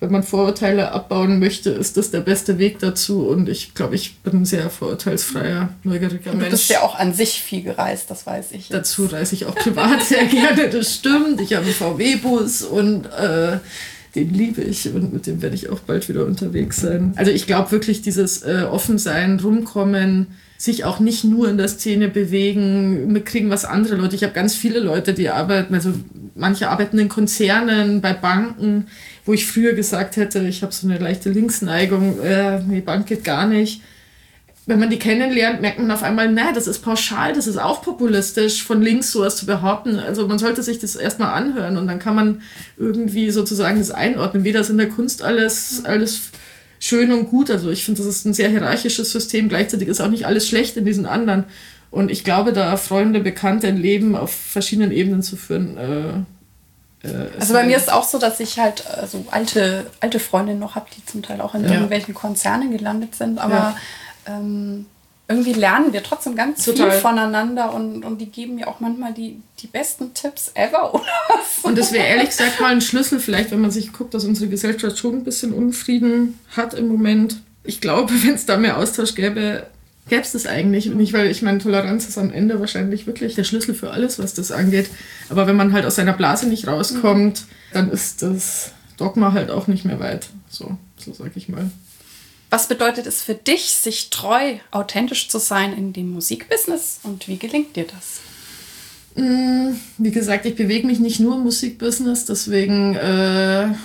wenn man Vorurteile abbauen möchte, ist das der beste Weg dazu. Und ich glaube, ich bin ein sehr vorurteilsfreier, neugieriger Mensch. Du bist ja auch an sich viel gereist, das weiß ich. Jetzt. Dazu reise ich auch privat sehr gerne, das stimmt. Ich habe einen V W-Bus und äh, den liebe ich und mit dem werde ich auch bald wieder unterwegs sein. Also ich glaube wirklich, dieses äh, Offensein, rumkommen, sich auch nicht nur in der Szene bewegen, mitkriegen, was andere Leute. Ich habe ganz viele Leute, die arbeiten, also manche arbeiten in Konzernen, bei Banken, wo ich früher gesagt hätte, ich habe so eine leichte Linksneigung, äh, die Bank geht gar nicht. Wenn man die kennenlernt, merkt man auf einmal, na, das ist pauschal, das ist auch populistisch, von links sowas zu behaupten. Also man sollte sich das erstmal anhören und dann kann man irgendwie sozusagen das einordnen. Weder ist in der Kunst alles, alles schön und gut. Also ich finde, das ist ein sehr hierarchisches System. Gleichzeitig ist auch nicht alles schlecht in diesen anderen. Und ich glaube, da Freunde, Bekannte ein Leben auf verschiedenen Ebenen zu führen. Äh, äh, also bei mir ist es auch so, dass ich halt äh, so alte, alte Freundinnen noch habe, die zum Teil auch in ja. irgendwelchen Konzernen gelandet sind. Aber ja. ähm, irgendwie lernen wir trotzdem ganz Total. viel voneinander und, und die geben mir auch manchmal die, die besten Tipps ever oder was. Und das wäre ehrlich gesagt mal ein Schlüssel, vielleicht, wenn man sich guckt, dass unsere Gesellschaft schon ein bisschen Unfrieden hat im Moment. Ich glaube, wenn es da mehr Austausch gäbe, gäbe es das eigentlich nicht, weil ich meine, Toleranz ist am Ende wahrscheinlich wirklich der Schlüssel für alles, was das angeht. Aber wenn man halt aus seiner Blase nicht rauskommt, mhm. dann ist das Dogma halt auch nicht mehr weit. So, so sag ich mal. Was bedeutet es für dich, sich treu, authentisch zu sein in dem Musikbusiness und wie gelingt dir das? Wie gesagt, ich bewege mich nicht nur im Musikbusiness, deswegen äh, äh,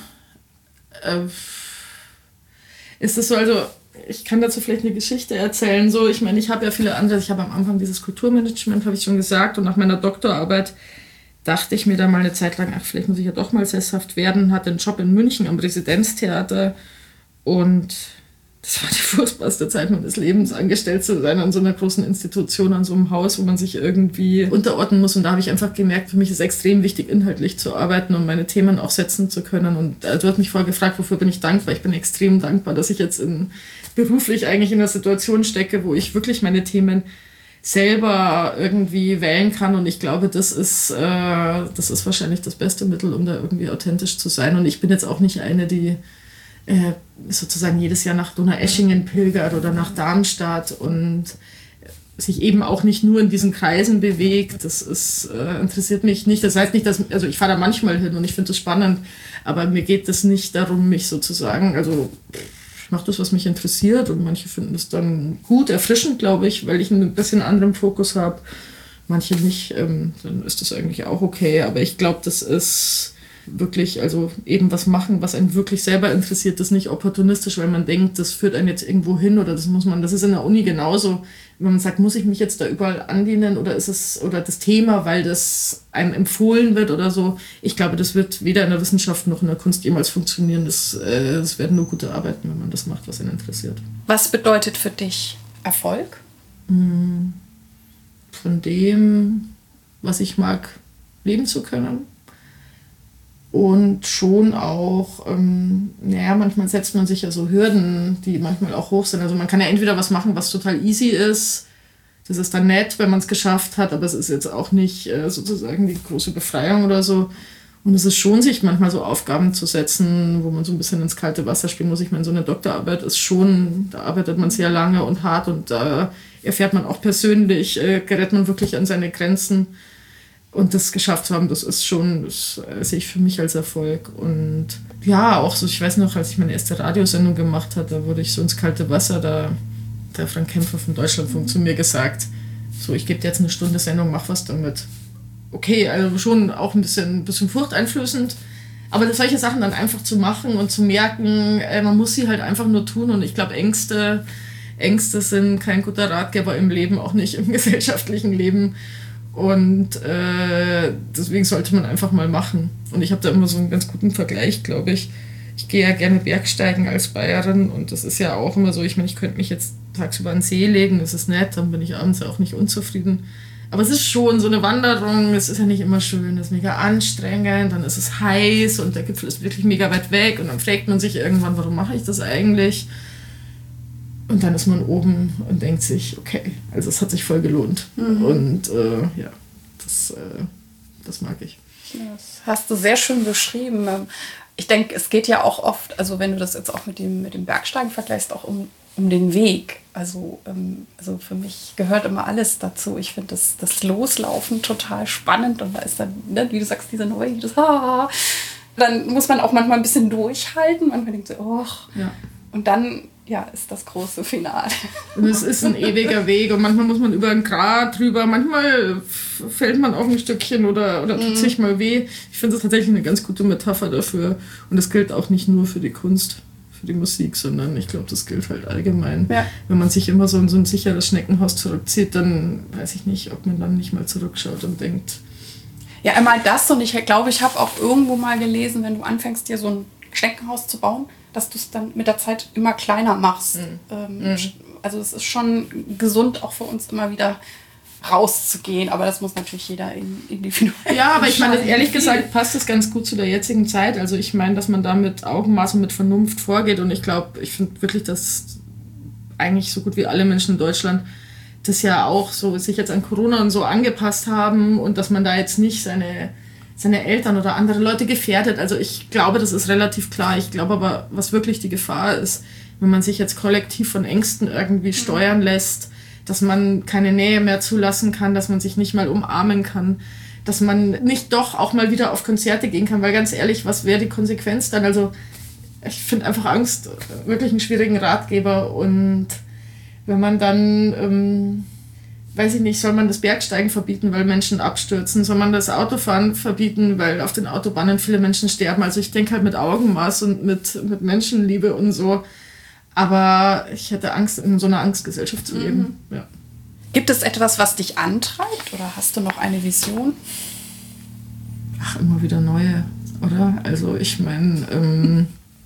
ist es so, also ich kann dazu vielleicht eine Geschichte erzählen. So, ich meine, ich habe ja viele andere, ich habe am Anfang dieses Kulturmanagement, habe ich schon gesagt, und nach meiner Doktorarbeit dachte ich mir dann mal eine Zeit lang, ach, vielleicht muss ich ja doch mal sesshaft werden, hatte einen Job in München am Residenztheater und das war die furchtbarste Zeit meines Lebens, angestellt zu sein an so einer großen Institution, an so einem Haus, wo man sich irgendwie unterordnen muss. Und da habe ich einfach gemerkt, für mich ist extrem wichtig, inhaltlich zu arbeiten und meine Themen auch setzen zu können. Und du hast mich vorher gefragt, wofür bin ich dankbar? Ich bin extrem dankbar, dass ich jetzt in, beruflich eigentlich in einer Situation stecke, wo ich wirklich meine Themen selber irgendwie wählen kann. Und ich glaube, das ist, äh, das ist wahrscheinlich das beste Mittel, um da irgendwie authentisch zu sein. Und ich bin jetzt auch nicht eine, die Äh, sozusagen jedes Jahr nach Donaueschingen pilgert oder nach Darmstadt und sich eben auch nicht nur in diesen Kreisen bewegt. Das ist, äh, interessiert mich nicht. Das heißt nicht, dass, also ich fahre da manchmal hin und ich finde das spannend, aber mir geht es nicht darum, mich sozusagen, also ich mache das, was mich interessiert und manche finden das dann gut, erfrischend, glaube ich, weil ich einen bisschen anderen Fokus habe. Manche nicht, ähm, dann ist das eigentlich auch okay, aber ich glaube, das ist wirklich, also eben was machen, was einen wirklich selber interessiert, das nicht opportunistisch, weil man denkt, das führt einen jetzt irgendwo hin oder das muss man, das ist in der Uni genauso, wenn man sagt, muss ich mich jetzt da überall andienen oder ist es, oder das Thema, weil das einem empfohlen wird oder so. Ich glaube, das wird weder in der Wissenschaft noch in der Kunst jemals funktionieren. Das, äh, das werden nur gute Arbeiten, wenn man das macht, was einen interessiert. Was bedeutet für dich Erfolg? Von dem, was ich mag, leben zu können. Und schon auch, ähm, naja, manchmal setzt man sich ja so Hürden, die manchmal auch hoch sind. Also man kann ja entweder was machen, was total easy ist. Das ist dann nett, wenn man es geschafft hat, aber es ist jetzt auch nicht äh, sozusagen die große Befreiung oder so. Und es ist schon, sich manchmal so Aufgaben zu setzen, wo man so ein bisschen ins kalte Wasser springen muss. Ich meine, so eine Doktorarbeit ist schon, da arbeitet man sehr lange und hart und da erfährt man auch persönlich, äh, gerät man wirklich an seine Grenzen. Und das geschafft zu haben, das ist schon, das äh, sehe ich für mich als Erfolg. Und ja, auch so, ich weiß noch, als ich meine erste Radiosendung gemacht habe, da wurde ich so ins kalte Wasser, da der Frank Kämpfer von Deutschlandfunk zu mir gesagt, so, ich gebe dir jetzt eine Stunde Sendung, mach was damit. Okay, also schon auch ein bisschen, ein bisschen furchteinflößend, aber solche Sachen dann einfach zu machen und zu merken, äh, man muss sie halt einfach nur tun. Und ich glaube, Ängste, Ängste sind kein guter Ratgeber im Leben, auch nicht im gesellschaftlichen Leben. Und äh, deswegen sollte man einfach mal machen. Und ich habe da immer so einen ganz guten Vergleich, glaube ich. Ich gehe ja gerne Bergsteigen als Bayerin und das ist ja auch immer so, ich meine, ich könnte mich jetzt tagsüber an den See legen, das ist nett, dann bin ich abends auch nicht unzufrieden. Aber es ist schon so eine Wanderung, es ist ja nicht immer schön, es ist mega anstrengend, dann ist es heiß und der Gipfel ist wirklich mega weit weg und dann fragt man sich irgendwann, warum mache ich das eigentlich? Und dann ist man oben und denkt sich, okay, also es hat sich voll gelohnt. Mhm. Und äh, ja, das, äh, das mag ich. Das hast du sehr schön beschrieben. ich denke, es geht ja auch oft, also wenn du das jetzt auch mit dem, mit dem Bergsteigen vergleichst, auch um, um den Weg. Also, ähm, also für mich gehört immer alles dazu. Ich finde das, das Loslaufen total spannend und da ist dann, ne, wie du sagst, diese Neugier, das ah, dann muss man auch manchmal ein bisschen durchhalten. Manchmal denkt so, oh. Ja. Und dann, ja, ist das große Finale. Und es ist ein ewiger Weg und manchmal muss man über einen Grat drüber, manchmal fällt man auf ein Stückchen oder, oder tut mm. sich mal weh. Ich finde das tatsächlich eine ganz gute Metapher dafür. Und das gilt auch nicht nur für die Kunst, für die Musik, sondern ich glaube, das gilt halt allgemein. Ja. Wenn man sich immer so in so ein sicheres Schneckenhaus zurückzieht, dann weiß ich nicht, ob man dann nicht mal zurückschaut und denkt... Ja, einmal das und ich glaube, ich habe auch irgendwo mal gelesen, wenn du anfängst, dir so ein Schneckenhaus zu bauen, dass du es dann mit der Zeit immer kleiner machst. Mhm. Ähm, mhm. Also es ist schon gesund, auch für uns immer wieder rauszugehen, aber das muss natürlich jeder individuell. Ja, aber ich meine, ehrlich gesagt passt das ganz gut zu der jetzigen Zeit. Also ich meine, dass man da mit Augenmaß und mit Vernunft vorgeht und ich glaube, ich finde wirklich, dass eigentlich so gut wie alle Menschen in Deutschland das ja auch so sich jetzt an Corona und so angepasst haben und dass man da jetzt nicht seine seine Eltern oder andere Leute gefährdet. Also ich glaube, das ist relativ klar. Ich glaube aber, was wirklich die Gefahr ist, wenn man sich jetzt kollektiv von Ängsten irgendwie steuern lässt, dass man keine Nähe mehr zulassen kann, dass man sich nicht mal umarmen kann, dass man nicht doch auch mal wieder auf Konzerte gehen kann, weil ganz ehrlich, was wäre die Konsequenz dann? Also ich finde einfach Angst wirklich einen schwierigen Ratgeber und wenn man dann... Ähm, weiß ich nicht, soll man das Bergsteigen verbieten, weil Menschen abstürzen? Soll man das Autofahren verbieten, weil auf den Autobahnen viele Menschen sterben? Also ich denke halt mit Augenmaß und mit, mit Menschenliebe und so. Aber ich hätte Angst, in so einer Angstgesellschaft zu leben. Mhm. Ja. Gibt es etwas, was dich antreibt oder hast du noch eine Vision? Ach, immer wieder neue, oder? Also ich meine... Ähm,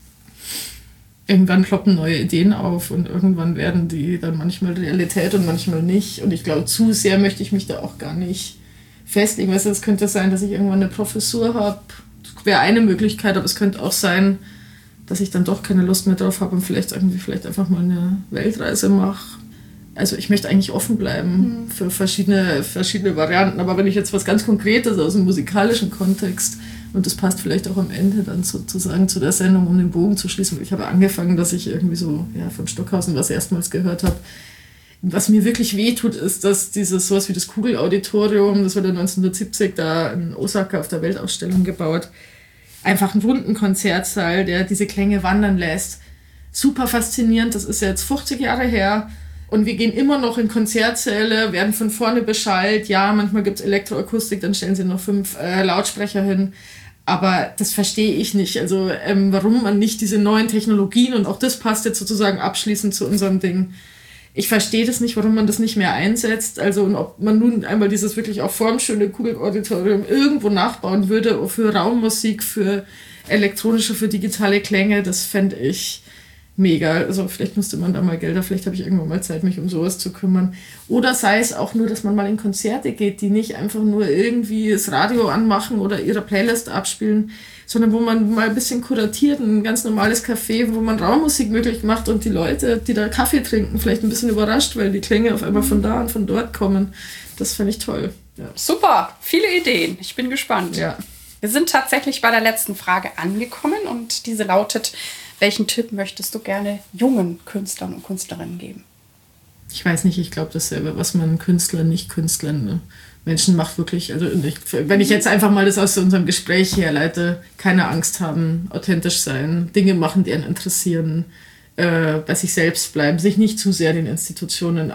irgendwann ploppen neue Ideen auf und irgendwann werden die dann manchmal Realität und manchmal nicht. Und ich glaube, zu sehr möchte ich mich da auch gar nicht festlegen. Weißt du, es könnte sein, dass ich irgendwann eine Professur habe. Das wäre eine Möglichkeit, aber es könnte auch sein, dass ich dann doch keine Lust mehr drauf habe und vielleicht irgendwie vielleicht einfach mal eine Weltreise mache. Also ich möchte eigentlich offen bleiben mhm. für verschiedene, verschiedene Varianten. Aber wenn ich jetzt was ganz Konkretes aus dem musikalischen Kontext, und das passt vielleicht auch am Ende dann sozusagen zu der Sendung, um den Bogen zu schließen. Ich habe angefangen, dass ich irgendwie so ja, von Stockhausen was erstmals gehört habe. Was mir wirklich wehtut, ist, dass dieses sowas wie das Kugelauditorium, das wurde neunzehnhundertsiebzig da in Osaka auf der Weltausstellung gebaut, einfach ein runden Konzertsaal, der diese Klänge wandern lässt. Super faszinierend, das ist jetzt fünfzig Jahre her. Und wir gehen immer noch in Konzertsäle, werden von vorne beschallt. Ja, manchmal gibt es Elektroakustik, dann stellen sie noch fünf äh, Lautsprecher hin. Aber das verstehe ich nicht. Also ähm, warum man nicht diese neuen Technologien, und auch das passt jetzt sozusagen abschließend zu unserem Ding. Ich verstehe das nicht, warum man das nicht mehr einsetzt. Also und ob man nun einmal dieses wirklich auch formschöne Kugelauditorium irgendwo nachbauen würde für Raummusik, für elektronische, für digitale Klänge, das fände ich mega. Also vielleicht müsste man da mal Gelder, vielleicht habe ich irgendwann mal Zeit, mich um sowas zu kümmern. Oder sei es auch nur, dass man mal in Konzerte geht, die nicht einfach nur irgendwie das Radio anmachen oder ihre Playlist abspielen, sondern wo man mal ein bisschen kuratiert, ein ganz normales Café, wo man Raummusik möglich macht und die Leute, die da Kaffee trinken, vielleicht ein bisschen überrascht, weil die Klänge auf einmal von da und von dort kommen. Das fände ich toll. Ja. Super, viele Ideen. Ich bin gespannt. Ja. Wir sind tatsächlich bei der letzten Frage angekommen und diese lautet: Welchen Tipp möchtest du gerne jungen Künstlern und Künstlerinnen geben? Ich weiß nicht, ich glaube dasselbe, was man Künstlern, Nicht-Künstlern, ne? Menschen macht wirklich, also ich, wenn ich jetzt einfach mal das aus unserem Gespräch herleite, keine Angst haben, authentisch sein, Dinge machen, die einen interessieren, äh, bei sich selbst bleiben, sich nicht zu sehr den Institutionen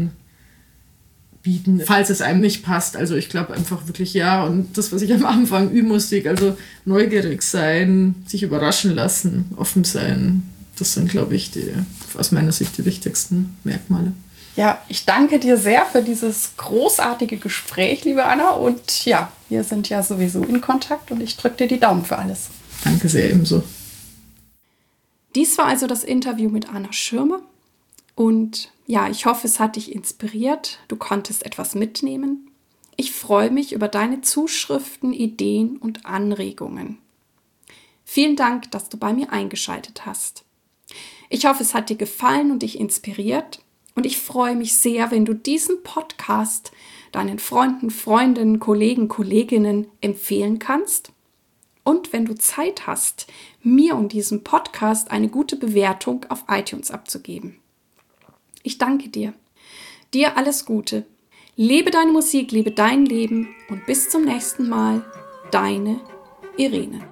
anbieten, falls es einem nicht passt. Also ich glaube einfach wirklich ja, und das, was ich am Anfang üben musste, also neugierig sein, sich überraschen lassen, offen sein, das sind, glaube ich, die, aus meiner Sicht die wichtigsten Merkmale. Ja, ich danke dir sehr für dieses großartige Gespräch, liebe Anna. Und ja, wir sind ja sowieso in Kontakt und ich drücke dir die Daumen für alles. Danke sehr, ebenso. Dies war also das Interview mit Anna Schirmer. Und ja, ich hoffe, es hat dich inspiriert. Du konntest etwas mitnehmen. Ich freue mich über deine Zuschriften, Ideen und Anregungen. Vielen Dank, dass du bei mir eingeschaltet hast. Ich hoffe, es hat dir gefallen und dich inspiriert. Und ich freue mich sehr, wenn du diesen Podcast deinen Freunden, Freundinnen, Kollegen, Kolleginnen empfehlen kannst. und wenn du Zeit hast, mir und diesem Podcast eine gute Bewertung auf iTunes abzugeben. Ich danke dir. Dir alles Gute. Lebe deine Musik, lebe dein Leben und bis zum nächsten Mal, deine Irene.